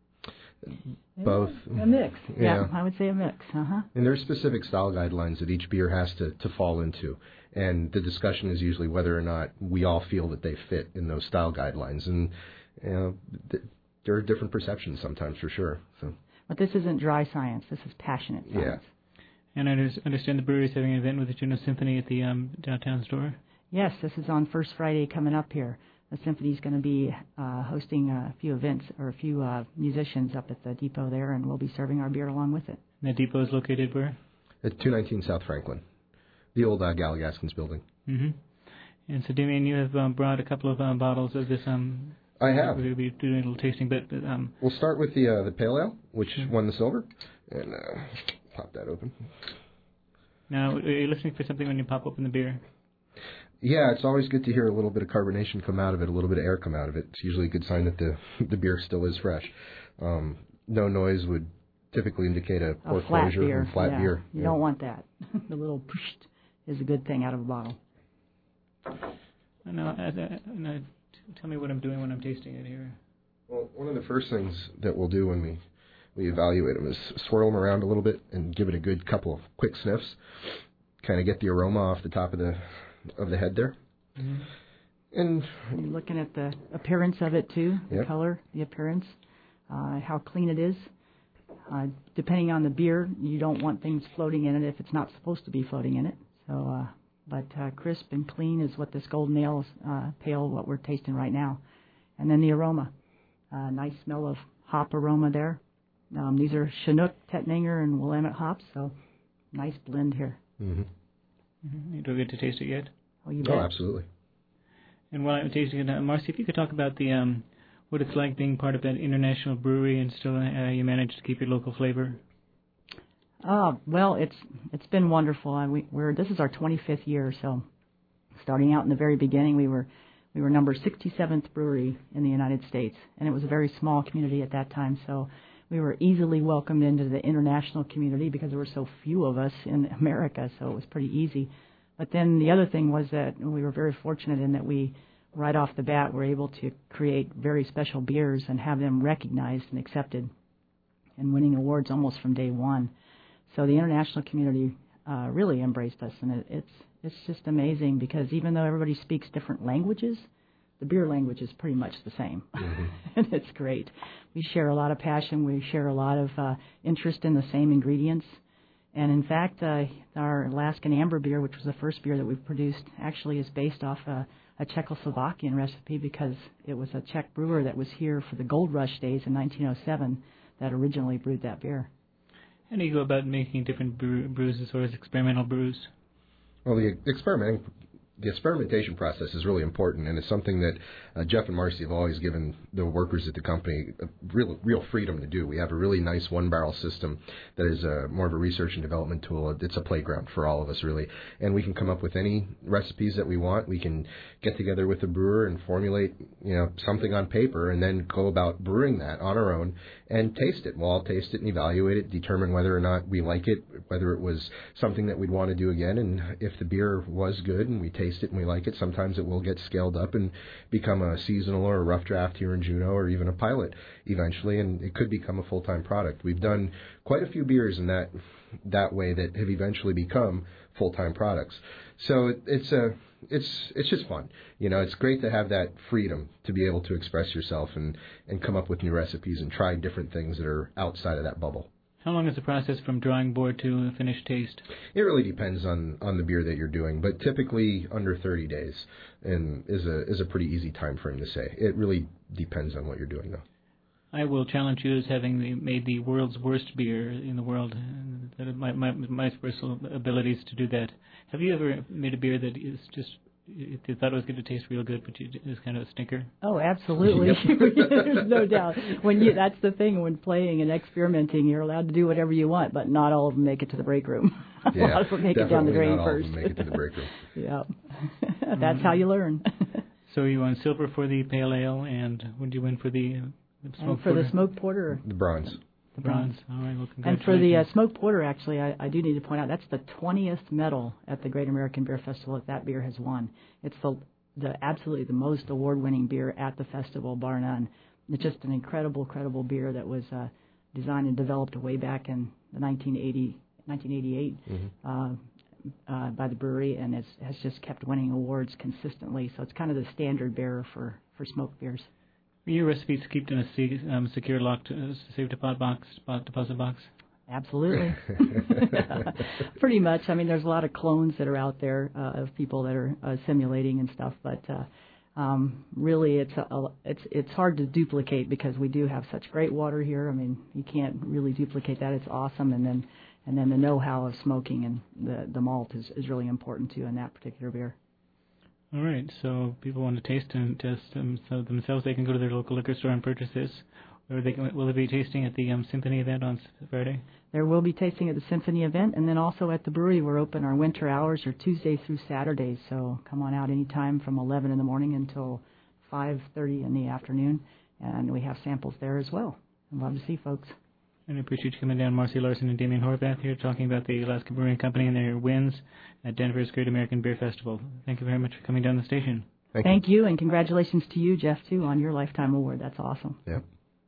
Both. A mix. Yeah. yeah, I would say a mix. Uh-huh. And there's specific style guidelines that each beer has to, to fall into. And the discussion is usually whether or not we all feel that they fit in those style guidelines. And you know, th- there are different perceptions sometimes, for sure. So. But this isn't dry science. This is passionate science. Yeah. And I understand the brewery is having an event with the Juneau Symphony at the um, downtown store. Yes, this is on First Friday coming up here. The Symphony is going to be uh, hosting a few events or a few uh, musicians up at the depot there, and we'll be serving our beer along with it. And that depot is located where? At two nineteen South Franklin, the old uh, Galligaskins building. Mm-hmm. And so, Damien, you have um, brought a couple of um, bottles of this. Um, I have. We'll be doing a little tasting, but um, we'll start with the uh, the pale ale, which mm-hmm. won the silver, and uh, pop that open. Now, are you listening for something when you pop open the beer? Yeah, it's always good to hear a little bit of carbonation come out of it, a little bit of air come out of it. It's usually a good sign that the the beer still is fresh. Um, no noise would typically indicate a poor a flat closure beer. and flat yeah. beer. You yeah. don't want that. The little psh is a good thing out of a bottle. No, uh, no, tell me what I'm doing when I'm tasting it here. Well, one of the first things that we'll do when we, we evaluate them is swirl them around a little bit and give it a good couple of quick sniffs, kind of get the aroma off the top of the of the head there. Mm-hmm. And you're looking at the appearance of it too, the yep. color, the appearance, uh, how clean it is. Uh, depending on the beer, you don't want things floating in it if it's not supposed to be floating in it. So, uh, but uh, crisp and clean is what this Golden Ale uh, pale, what we're tasting right now. And then the aroma, uh, nice smell of hop aroma there. Um, these are Chinook, Tettnanger, and Willamette hops, so nice blend here. Mm-hmm. Mm-hmm. You don't get to taste it yet? Oh, you oh bet. absolutely. And while I'm tasting it, uh, Marcy, if you could talk about the um, what it's like being part of that international brewery and still uh, you manage to keep your local flavor. Oh, well, it's it's been wonderful. Uh, we, we're this is our twenty-fifth year, so starting out in the very beginning, we were we were number sixty-seventh brewery in the United States, and it was a very small community at that time. So we were easily welcomed into the international community because there were so few of us in America, so it was pretty easy. But then the other thing was that we were very fortunate in that we, right off the bat, were able to create very special beers and have them recognized and accepted and winning awards almost from day one. So the international community uh, really embraced us, and it, it's it's just amazing because even though everybody speaks different languages, the beer language is pretty much the same, mm-hmm. and it's great. We share a lot of passion. We share a lot of uh, interest in the same ingredients. And in fact, uh, our Alaskan Amber beer, which was the first beer that we've produced, actually is based off a, a Czechoslovakian recipe because it was a Czech brewer that was here for the Gold Rush days in nineteen oh seven that originally brewed that beer. How do you go about making different brew- brews as far as experimental brews? Well, the experimenting, the experimentation process is really important, and it's something that uh, Jeff and Marcy have always given the workers at the company a real, real freedom to do. We have a really nice one-barrel system that is a, more of a research and development tool. It's a playground for all of us, really, and we can come up with any recipes that we want. We can get together with the brewer and formulate, you know, something on paper, and then go about brewing that on our own and taste it. We'll all taste it and evaluate it, determine whether or not we like it, whether it was something that we'd want to do again, and if the beer was good and we taste it and we like it, sometimes it will get scaled up and become a seasonal or a rough draft here in Juneau or even a pilot eventually, and it could become a full-time product. We've done quite a few beers in that that way that have eventually become full-time products. So it, it's a it's it's just fun. You know, it's great to have that freedom to be able to express yourself and, and come up with new recipes and try different things that are outside of that bubble. How long is the process from drawing board to a finished taste? It really depends on, on the beer that you're doing, but typically under thirty days and is a is a pretty easy time frame to say. It really depends on what you're doing, though. I will challenge you as having the, made the world's worst beer in the world. Uh, that my, my my personal abilities to do that. Have you ever made a beer that is just you thought it was going to taste real good, but you, it was kind of a stinker? Oh, absolutely. There's no doubt. When you, that's the thing, when playing and experimenting, you're allowed to do whatever you want, but not all of them make it to the break room. Yeah, a lot of them make it down the drain not first. All of them make it to the break room. Yeah. That's mm-hmm. how you learn. So you won silver for the pale ale, and what did you win for the, uh, the smoke and for porter? the smoked porter? The bronze. The bronze. All right, well, congratulations. And for the uh, smoked porter, actually, I, I do need to point out, that's the twentieth medal at the Great American Beer Festival that that beer has won. It's the the absolutely the most award-winning beer at the festival, bar none. It's just an incredible, incredible beer that was uh, designed and developed way back in the nineteen eighty, nineteen eighty-eight mm-hmm. uh, uh, by the brewery, and has, has just kept winning awards consistently. So it's kind of the standard bearer for, for smoked beers. Are your recipes kept in a um, secure, locked, uh, safe deposit box, deposit box? Absolutely. Pretty much. I mean, there's a lot of clones that are out there uh, of people that are uh, simulating and stuff, but uh, um, really it's a, it's it's hard to duplicate because we do have such great water here. I mean, you can't really duplicate that. It's awesome, and then and then the know-how of smoking and the the malt is, is really important too in that particular beer. All right. So if people want to taste and test them so themselves, they can go to their local liquor store and purchase this. Or they can, will they be tasting at the um, Symphony event on Friday? There will be tasting at the Symphony event, and then also at the brewery. We're open. Our winter hours are Tuesday through Saturday, so come on out anytime from eleven in the morning until five thirty in the afternoon, and we have samples there as well. I'd love to see folks. And I appreciate you coming down, Marcy Larson and Damien Horvath here, talking about the Alaska Brewing Company and their wins at Denver's Great American Beer Festival. Thank you very much for coming down the station. Thank, Thank you. you, and congratulations to you, Jeff, too, on your Lifetime Award. That's awesome. Yep.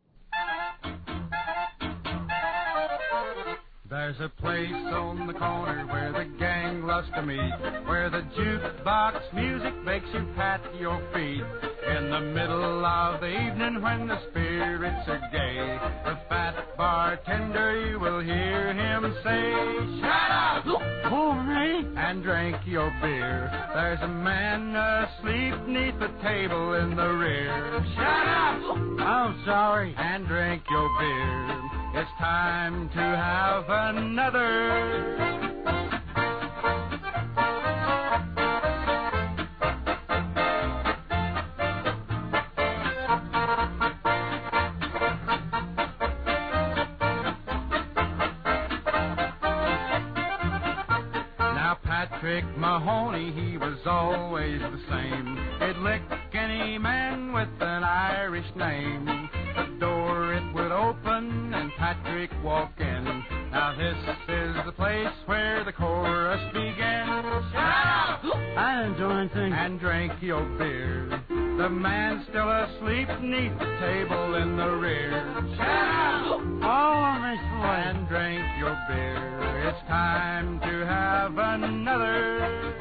There's a place on the corner where the gang loves to meet, where the jukebox music makes you pat your feet. In the middle of the evening when the spirits are gay, the fat bartender, you will hear him say, "Shut up, for me, and drink your beer. There's a man asleep neath the table in the rear. Shut up, I'm sorry, and drink your beer. It's time to have another." Now Patrick Mahoney, he was always the same. He'd lick any man with an Irish name. The door it would open and Patrick walk in. Now this is the place where the chorus begins. Shut up! I didn't do anything. And drink your beer. The man's still asleep neath the table in the rear. Shut up! Oh, Miss Boy. And drink your beer. It's time to have another.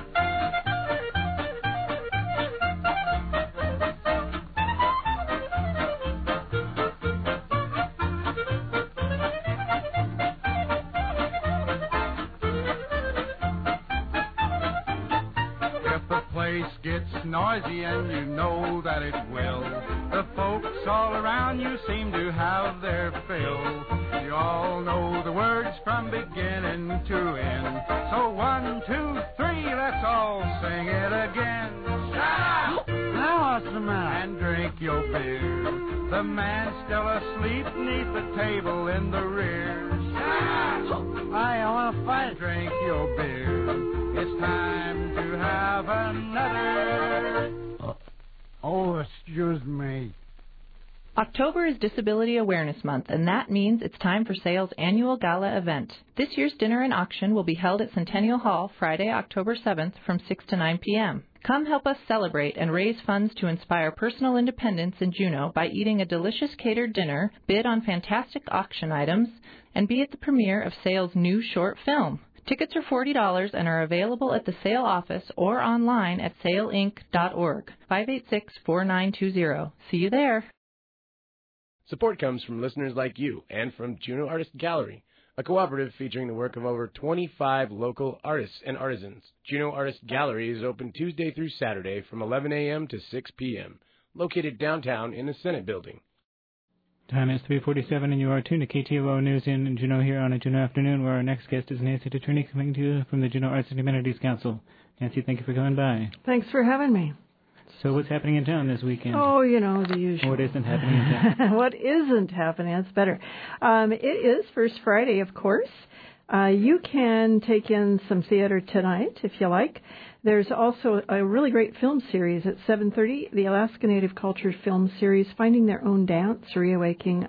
Gets noisy and you know that it will. The folks all around you seem to have their fill. You all know the words from beginning to end. So one, two, three, let's all sing it again. Shut up! Now what's the matter? And drink your beer. The man's still asleep neath the table in the rear. Shut up! I want to fight. Drink your beer. It's time to have another. Uh, oh, excuse me. October is Disability Awareness Month, and that means it's time for Sale's annual gala event. This year's dinner and auction will be held at Centennial Hall Friday, October seventh from six to nine p.m. Come help us celebrate and raise funds to inspire personal independence in Juneau by eating a delicious catered dinner, bid on fantastic auction items, and be at the premiere of Sale's new short film. Tickets are forty dollars and are available at the Sale office or online at sale inc dot org. five eight six, four nine two zero. See you there. Support comes from listeners like you and from Juneau Artist Gallery, a cooperative featuring the work of over twenty-five local artists and artisans. Juneau Artist Gallery is open Tuesday through Saturday from eleven a.m. to six p.m., located downtown in the Senate Building. Time is three forty-seven, and you are tuned to K T O O News in Juneau here on a Juneau afternoon, where our next guest is Nancy Tetrini, coming to you from the Juneau Arts and Humanities Council. Nancy, thank you for coming by. Thanks for having me. So what's happening in town this weekend? Oh, you know, the usual. What isn't happening in town? What isn't happening, that's better. Um, it is First Friday, of course. Uh, you can take in some theater tonight, if you like. There's also a really great film series at seven thirty, the Alaska Native Culture film series, Finding Their Own Dance, Reawakening,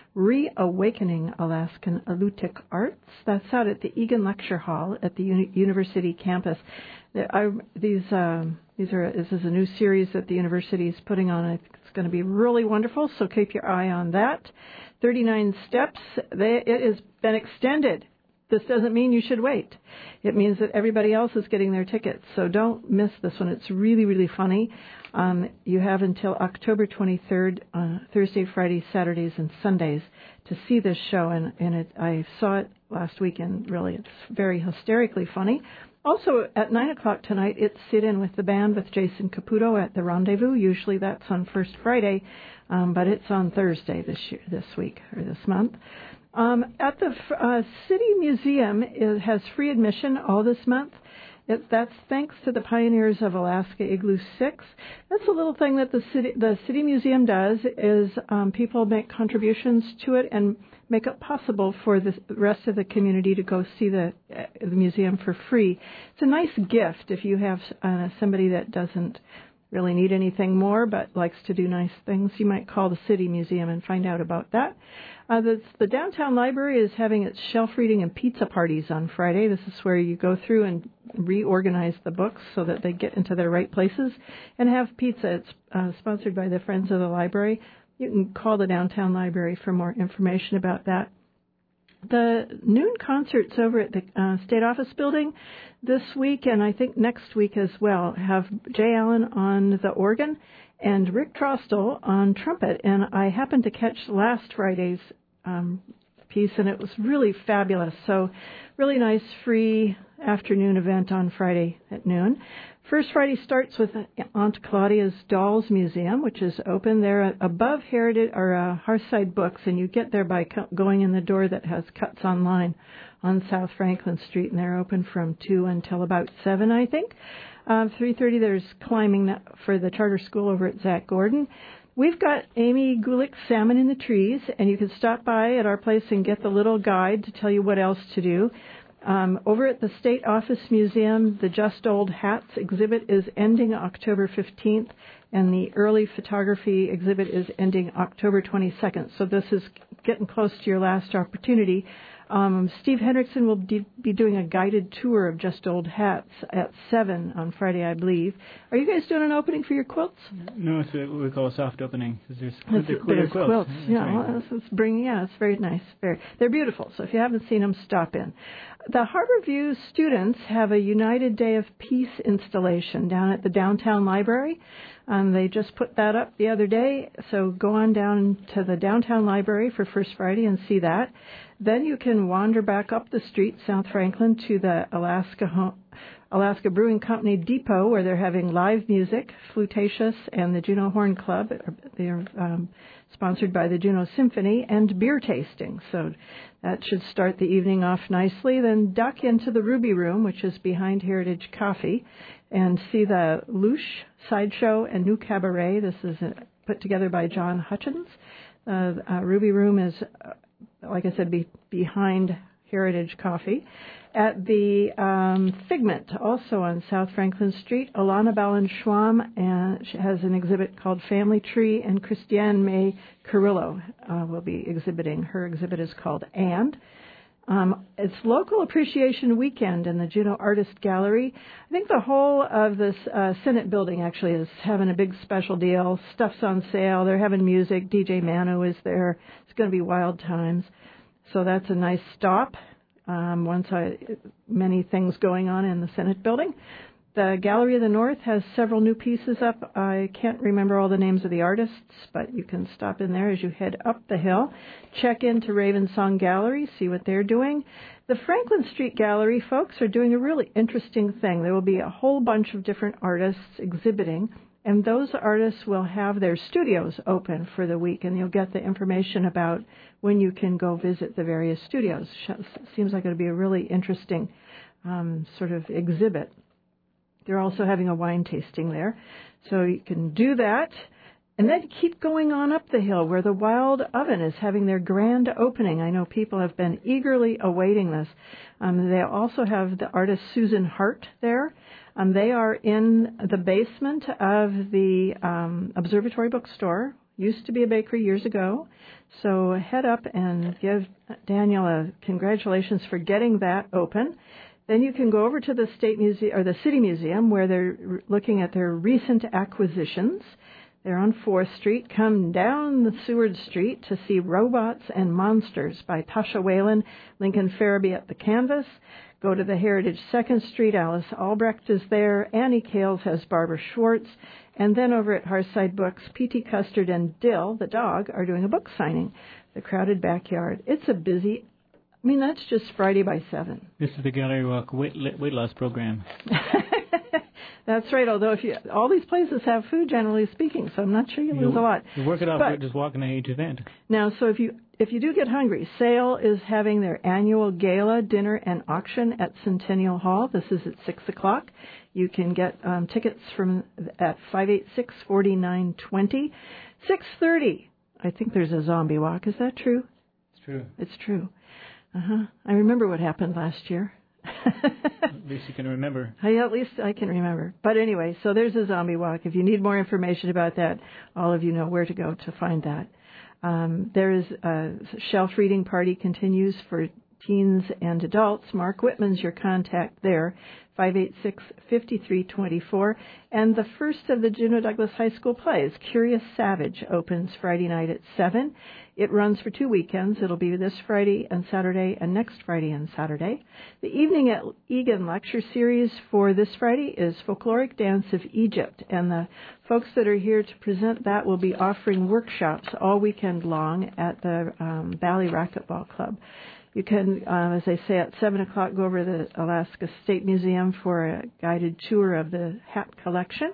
Reawakening Alaskan Alutiiq Arts. That's out at the Egan Lecture Hall at the uni- university campus. There are, these um, these are this is a new series that the university is putting on. I think it's going to be really wonderful, so keep your eye on that. thirty-nine steps. They, it has been extended. This doesn't mean you should wait. It means that everybody else is getting their tickets, so don't miss this one. It's really, really funny. Um, you have until October twenty-third, uh, Thursday, Friday, Saturdays, and Sundays to see this show, and, and it, I saw it last weekend. Really, it's very hysterically funny. Also, at nine o'clock tonight, it's Sit-In with the Band with Jason Caputo at the Rendezvous. Usually that's on First Friday, um, but it's on Thursday this year, this week, or this month. Um, at the uh, City Museum, it has free admission all this month. It, that's thanks to the Pioneers of Alaska Igloo six. That's a little thing that the city, the City Museum does, is um, people make contributions to it and make it possible for the rest of the community to go see the, uh, the museum for free. It's a nice gift if you have uh, somebody that doesn't really need anything more but likes to do nice things. You might call the City Museum and find out about that. Uh, the, the downtown library is having its shelf reading and pizza parties on Friday. This is where you go through and reorganize the books so that they get into their right places and have pizza. It's uh, sponsored by the Friends of the Library. You can call the downtown library for more information about that. The noon concerts over at the uh, State Office Building this week, and I think next week as well, have Jay Allen on the organ and Rick Trostel on trumpet. And I happened to catch last Friday's um, piece, and it was really fabulous. So really nice free afternoon event on Friday at noon. First Friday starts with Aunt Claudia's Dolls Museum, which is open there above Heritage or uh, Hearthside Books, and you get there by co- going in the door that has Cuts Online on South Franklin Street, and they're open from two until about seven, I think. Uh, three thirty, there's climbing for the charter school over at Zach Gordon. We've got Amy Gulick's Salmon in the Trees, and you can stop by at our place and get the little guide to tell you what else to do. Um, over at the State Office Museum, the Just Old Hats exhibit is ending October fifteenth, and the Early Photography exhibit is ending October twenty-second. So this is getting close to your last opportunity. Um, Steve Hendrickson will de- be doing a guided tour of Just Old Hats at seven on Friday, I believe. Are you guys doing an opening for your quilts? No, it's what we call a soft opening. There's, There's, there's there's quilts. quilts. That's Yeah, right. well, it's bring, yeah, it's very nice. Very, they're beautiful. So if you haven't seen them, stop in. The Harborview students have a United Day of Peace installation down at the downtown library. Um, they just put that up the other day, so go on down to the downtown library for First Friday and see that. Then you can wander back up the street, South Franklin, to the Alaska Home, Alaska Brewing Company Depot, where they're having live music, Flutacious and the Juneau Horn Club. They're um, sponsored by the Juneau Symphony, and beer tasting. So that should start the evening off nicely. Then duck into the Ruby Room, which is behind Heritage Coffee, and see the Loosh Sideshow and New Cabaret. This is uh, put together by John Hutchins. Uh, uh, Ruby Room is, uh, like I said, be, behind Heritage Coffee. At the um, Figment, also on South Franklin Street, Alana Ballen-Schwam and she has an exhibit called Family Tree, and Christiane May Carrillo uh, will be exhibiting. Her exhibit is called And. Um, it's Local Appreciation Weekend in the Juneau Artist Gallery. I think the whole of this uh, Senate building actually is having a big special deal. Stuff's on sale. They're having music. D J Manu is there. It's going to be wild times. So that's a nice stop. Um, once I, many things going on in the Senate building. The Gallery of the North has several new pieces up. I can't remember all the names of the artists, but you can stop in there as you head up the hill. Check into Raven Song Gallery, see what they're doing. The Franklin Street Gallery folks are doing a really interesting thing. There will be a whole bunch of different artists exhibiting, and those artists will have their studios open for the week, and you'll get the information about when you can go visit the various studios. Seems like it'll be a really interesting um, sort of exhibit. They're also having a wine tasting there, so you can do that. And then keep going on up the hill where the Wild Oven is having their grand opening. I know people have been eagerly awaiting this. Um, they also have the artist Susan Hart there. Um, they are in the basement of the um, Observatory Bookstore. Used to be a bakery years ago. So head up and give Daniel a congratulations for getting that open. Then you can go over to the State Museum or the City Museum where they're looking at their recent acquisitions. They're on fourth Street. Come down the Seward Street to see Robots and Monsters by Tasha Whalen, Lincoln Farabee at the canvas. Go to the Heritage second Street. Alice Albrecht is there. Annie Kales has Barbara Schwartz. And then over at Hearthside Books, P T Custard and Dill, the dog, are doing a book signing. The Crowded Backyard. It's a busy I mean, that's just Friday by seven. This is the Gallery Walk weight, weight loss program. That's right, although if you all these places have food, generally speaking, so I'm not sure you lose you, a lot. You work it off but, just walking to each event. Now, so if you if you do get hungry, Sale is having their annual gala, dinner, and auction at Centennial Hall. This is at six o'clock. You can get um, tickets from at five eight six, four nine two zero. six thirty, I think there's a zombie walk. Is that true? It's true. It's true. Uh-huh. I remember what happened last year. At least you can remember. I, at least I can remember. But anyway, so there's a zombie walk. If you need more information about that, all of you know where to go to find that. Um, there is a shelf reading party continues for teens and adults. Mark Whitman's your contact there, five eight six, five three two four. And the first of the Juneau Douglas High School plays, Curious Savage, opens Friday night at seven. It runs for two weekends. It'll be this Friday and Saturday and next Friday and Saturday. The Evening at Egan lecture series for this Friday is Folkloric Dance of Egypt. And the folks that are here to present that will be offering workshops all weekend long at the um, Valley Racquetball Club. You can, uh, as I say, at seven o'clock go over to the Alaska State Museum for a guided tour of the hat collection.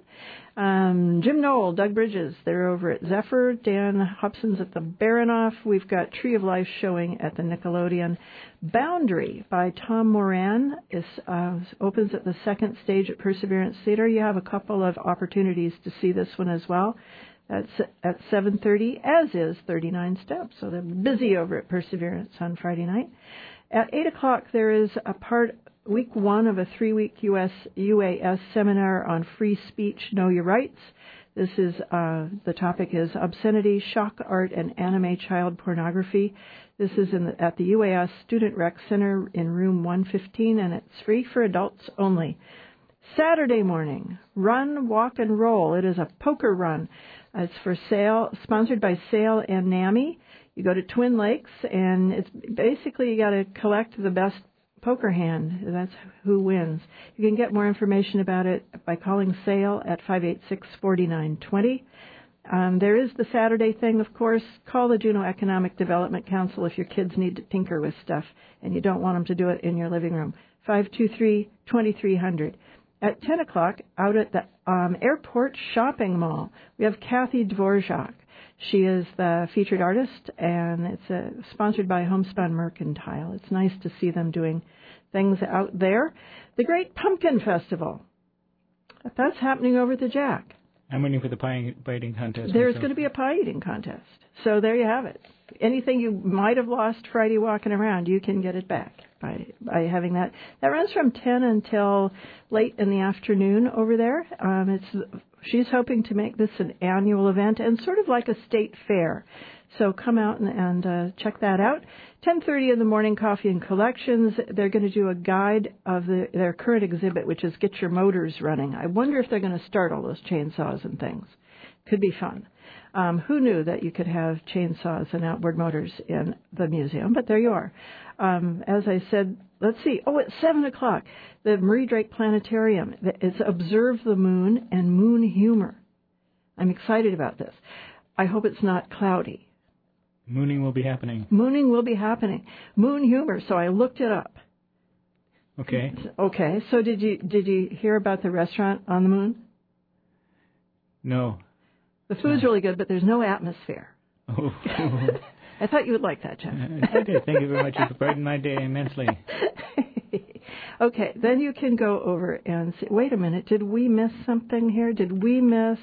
Um, Jim Knoll, Doug Bridges, they're over at Zephyr. Dan Hobson's at the Baranoff. We've got Tree of Life showing at the Nickelodeon. Boundary by Tom Moran is, uh, opens at the second stage at Perseverance Theater. You have a couple of opportunities to see this one as well. That's at seven thirty, as is thirty-nine Steps. So they're busy over at Perseverance on Friday night. At eight o'clock, there is a part, week one of a three-week U S U A S seminar on free speech, know your rights. This is, uh, the topic is obscenity, shock art, and anime child pornography. This is in the, at the U A S Student Rec Center in room one fifteen, and it's free for adults only. Saturday morning, Run, Walk, and Roll. It is a poker run. It's for sale, sponsored by Sale and NAMI. You go to Twin Lakes, and it's basically you got to collect the best poker hand. That's who wins. You can get more information about it by calling Sale at five eight six, four nine two zero. Um, there is the Saturday thing, of course. Call the Juneau Economic Development Council if your kids need to tinker with stuff and you don't want them to do it in your living room. five two three, two three zero zero. At ten o'clock, out at the um, Airport Shopping Mall, we have Kathy Dvorak. She is the featured artist, and it's uh, sponsored by Homespun Mercantile. It's nice to see them doing things out there. The Great Pumpkin Festival. That's happening over at the Jack. I'm waiting for the pie eating contest. There's myself. going to be a pie eating contest. So there you have it. Anything you might have lost Friday walking around, you can get it back by by having that. That runs from ten until late in the afternoon over there. Um, it's she's hoping to make this an annual event and sort of like a state fair. So come out and, and uh, check that out. ten thirty in the morning, Coffee and Collections. They're going to do a guide of the, their current exhibit, which is Get Your Motors Running. I wonder if they're going to start all those chainsaws and things. Could be fun. Um, who knew that you could have chainsaws and outboard motors in the museum? But there you are. Um, as I said, let's see. Oh, it's seven o'clock. The Marie Drake Planetarium. It's Observe the Moon and Moon Humor. I'm excited about this. I hope it's not cloudy. Mooning will be happening. Mooning will be happening. Moon humor. So I looked it up. Okay. Okay. So did you did you hear about the restaurant on the moon? No. The food's really good, but there's no atmosphere. Oh. I thought you would like that, Jeff. I did. Thank you very much. You've brightened my day immensely. Okay. Then you can go over and see. Wait a minute. Did we miss something here? Did we miss?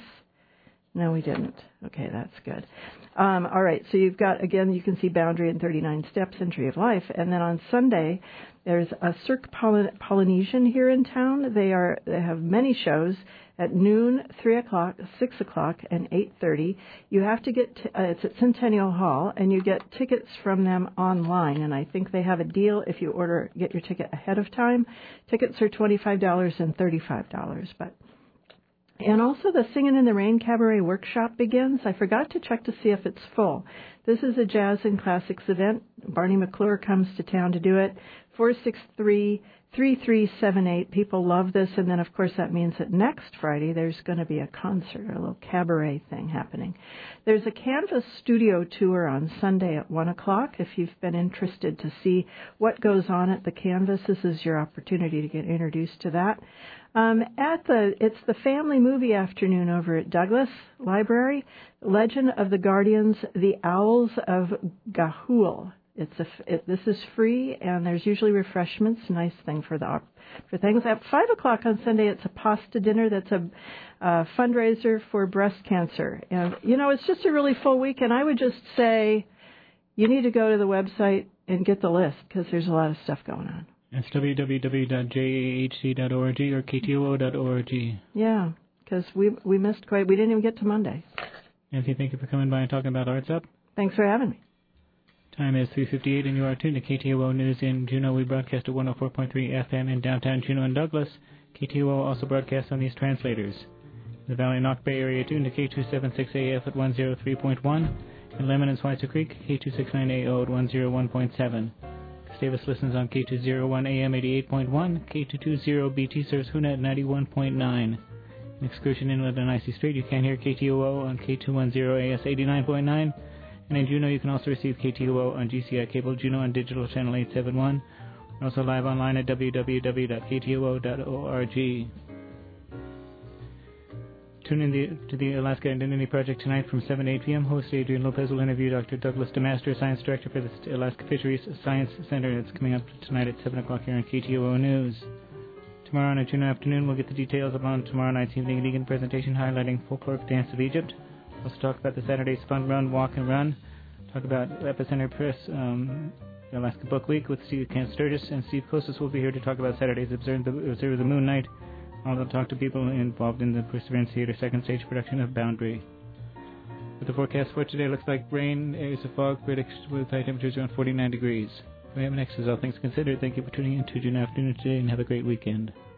No, we didn't. Okay, that's good. Um, all right, so you've got, again, you can see Boundary and thirty-nine Steps and Tree of Life. And then on Sunday, there's a Cirque Poly- Polynesian here in town. They are they have many shows at noon, three o'clock, six o'clock, and eight thirty. You have to get, to, uh, it's at Centennial Hall, and you get tickets from them online. And I think they have a deal if you order, get your ticket ahead of time. Tickets are twenty-five dollars and thirty-five dollars, but... And also the Singin' in the Rain Cabaret Workshop begins. I forgot to check to see if it's full. This is a jazz and classics event. Barney McClure comes to town to do it. four six three, three three seven eight. People love this. And then, of course, that means that next Friday there's going to be a concert, a little cabaret thing happening. There's a Canvas studio tour on Sunday at one o'clock. If you've been interested to see what goes on at the Canvas, this is your opportunity to get introduced to that. Um, at the, it's the family movie afternoon over at Douglas Library, Legend of the Guardians, The Owls of Ga'Hoole. It's a, it, this is free, and there's usually refreshments. Nice thing for the for things. At five o'clock on Sunday, it's a pasta dinner. That's a uh, fundraiser for breast cancer. And you know, it's just a really full week. And I would just say, you need to go to the website and get the list because there's a lot of stuff going on. It's w w w dot j a h c dot org or k t o o dot org. Yeah, because we we missed quite. We didn't even get to Monday. Nancy, thank you for coming by and talking about Arts Up. Thanks for having me. Time is three fifty-eight, and you are tuned to K T O O News in Juneau. We broadcast at one oh four point three F M in downtown Juneau and Douglas. K T O O also broadcasts on these translators. In the Valley and Knock Bay area, tuned to K two seventy-six A F at one oh three point one. In Lemon and Schweitzer Creek, K two sixty-nine A O at one oh one point seven. Gustavus listens on K two oh one A M eighty-eight point one. K two twenty B T serves Hoonah at ninety-one point nine. In Excursion Inlet and Icy Strait, you can hear K T O O on K two ten A S eighty-nine point nine. And in Juneau, you can also receive K T O O on G C I Cable Juneau on Digital Channel eight seventy-one. We're also live online at w w w dot k t o o dot org. Tune in the, to the Alaska Identity Project tonight from seven to eight p.m. Host Adrian Lopez will interview Doctor Douglas DeMaster, Science Director for the Alaska Fisheries Science Center. That's coming up tonight at seven o'clock here on K T O O News. Tomorrow on a Juneau afternoon, we'll get the details upon tomorrow night's evening Egan presentation highlighting Folkloric Dance of Egypt. We'll also talk about the Saturday's Fun Run, Walk and Run. Talk about Epicenter Press, um, the Alaska Book Week with Steve Kent Sturgis, and Steve Kostas will be here to talk about Saturday's Observe the, Observe the Moon Night. Also talk to people involved in the Perseverance Theater second stage production of Boundary. But the forecast for today looks like rain, areas of fog, predicts with high temperatures around forty-nine degrees. We have next is All Things Considered. Thank you for tuning in to June afternoon today, and have a great weekend.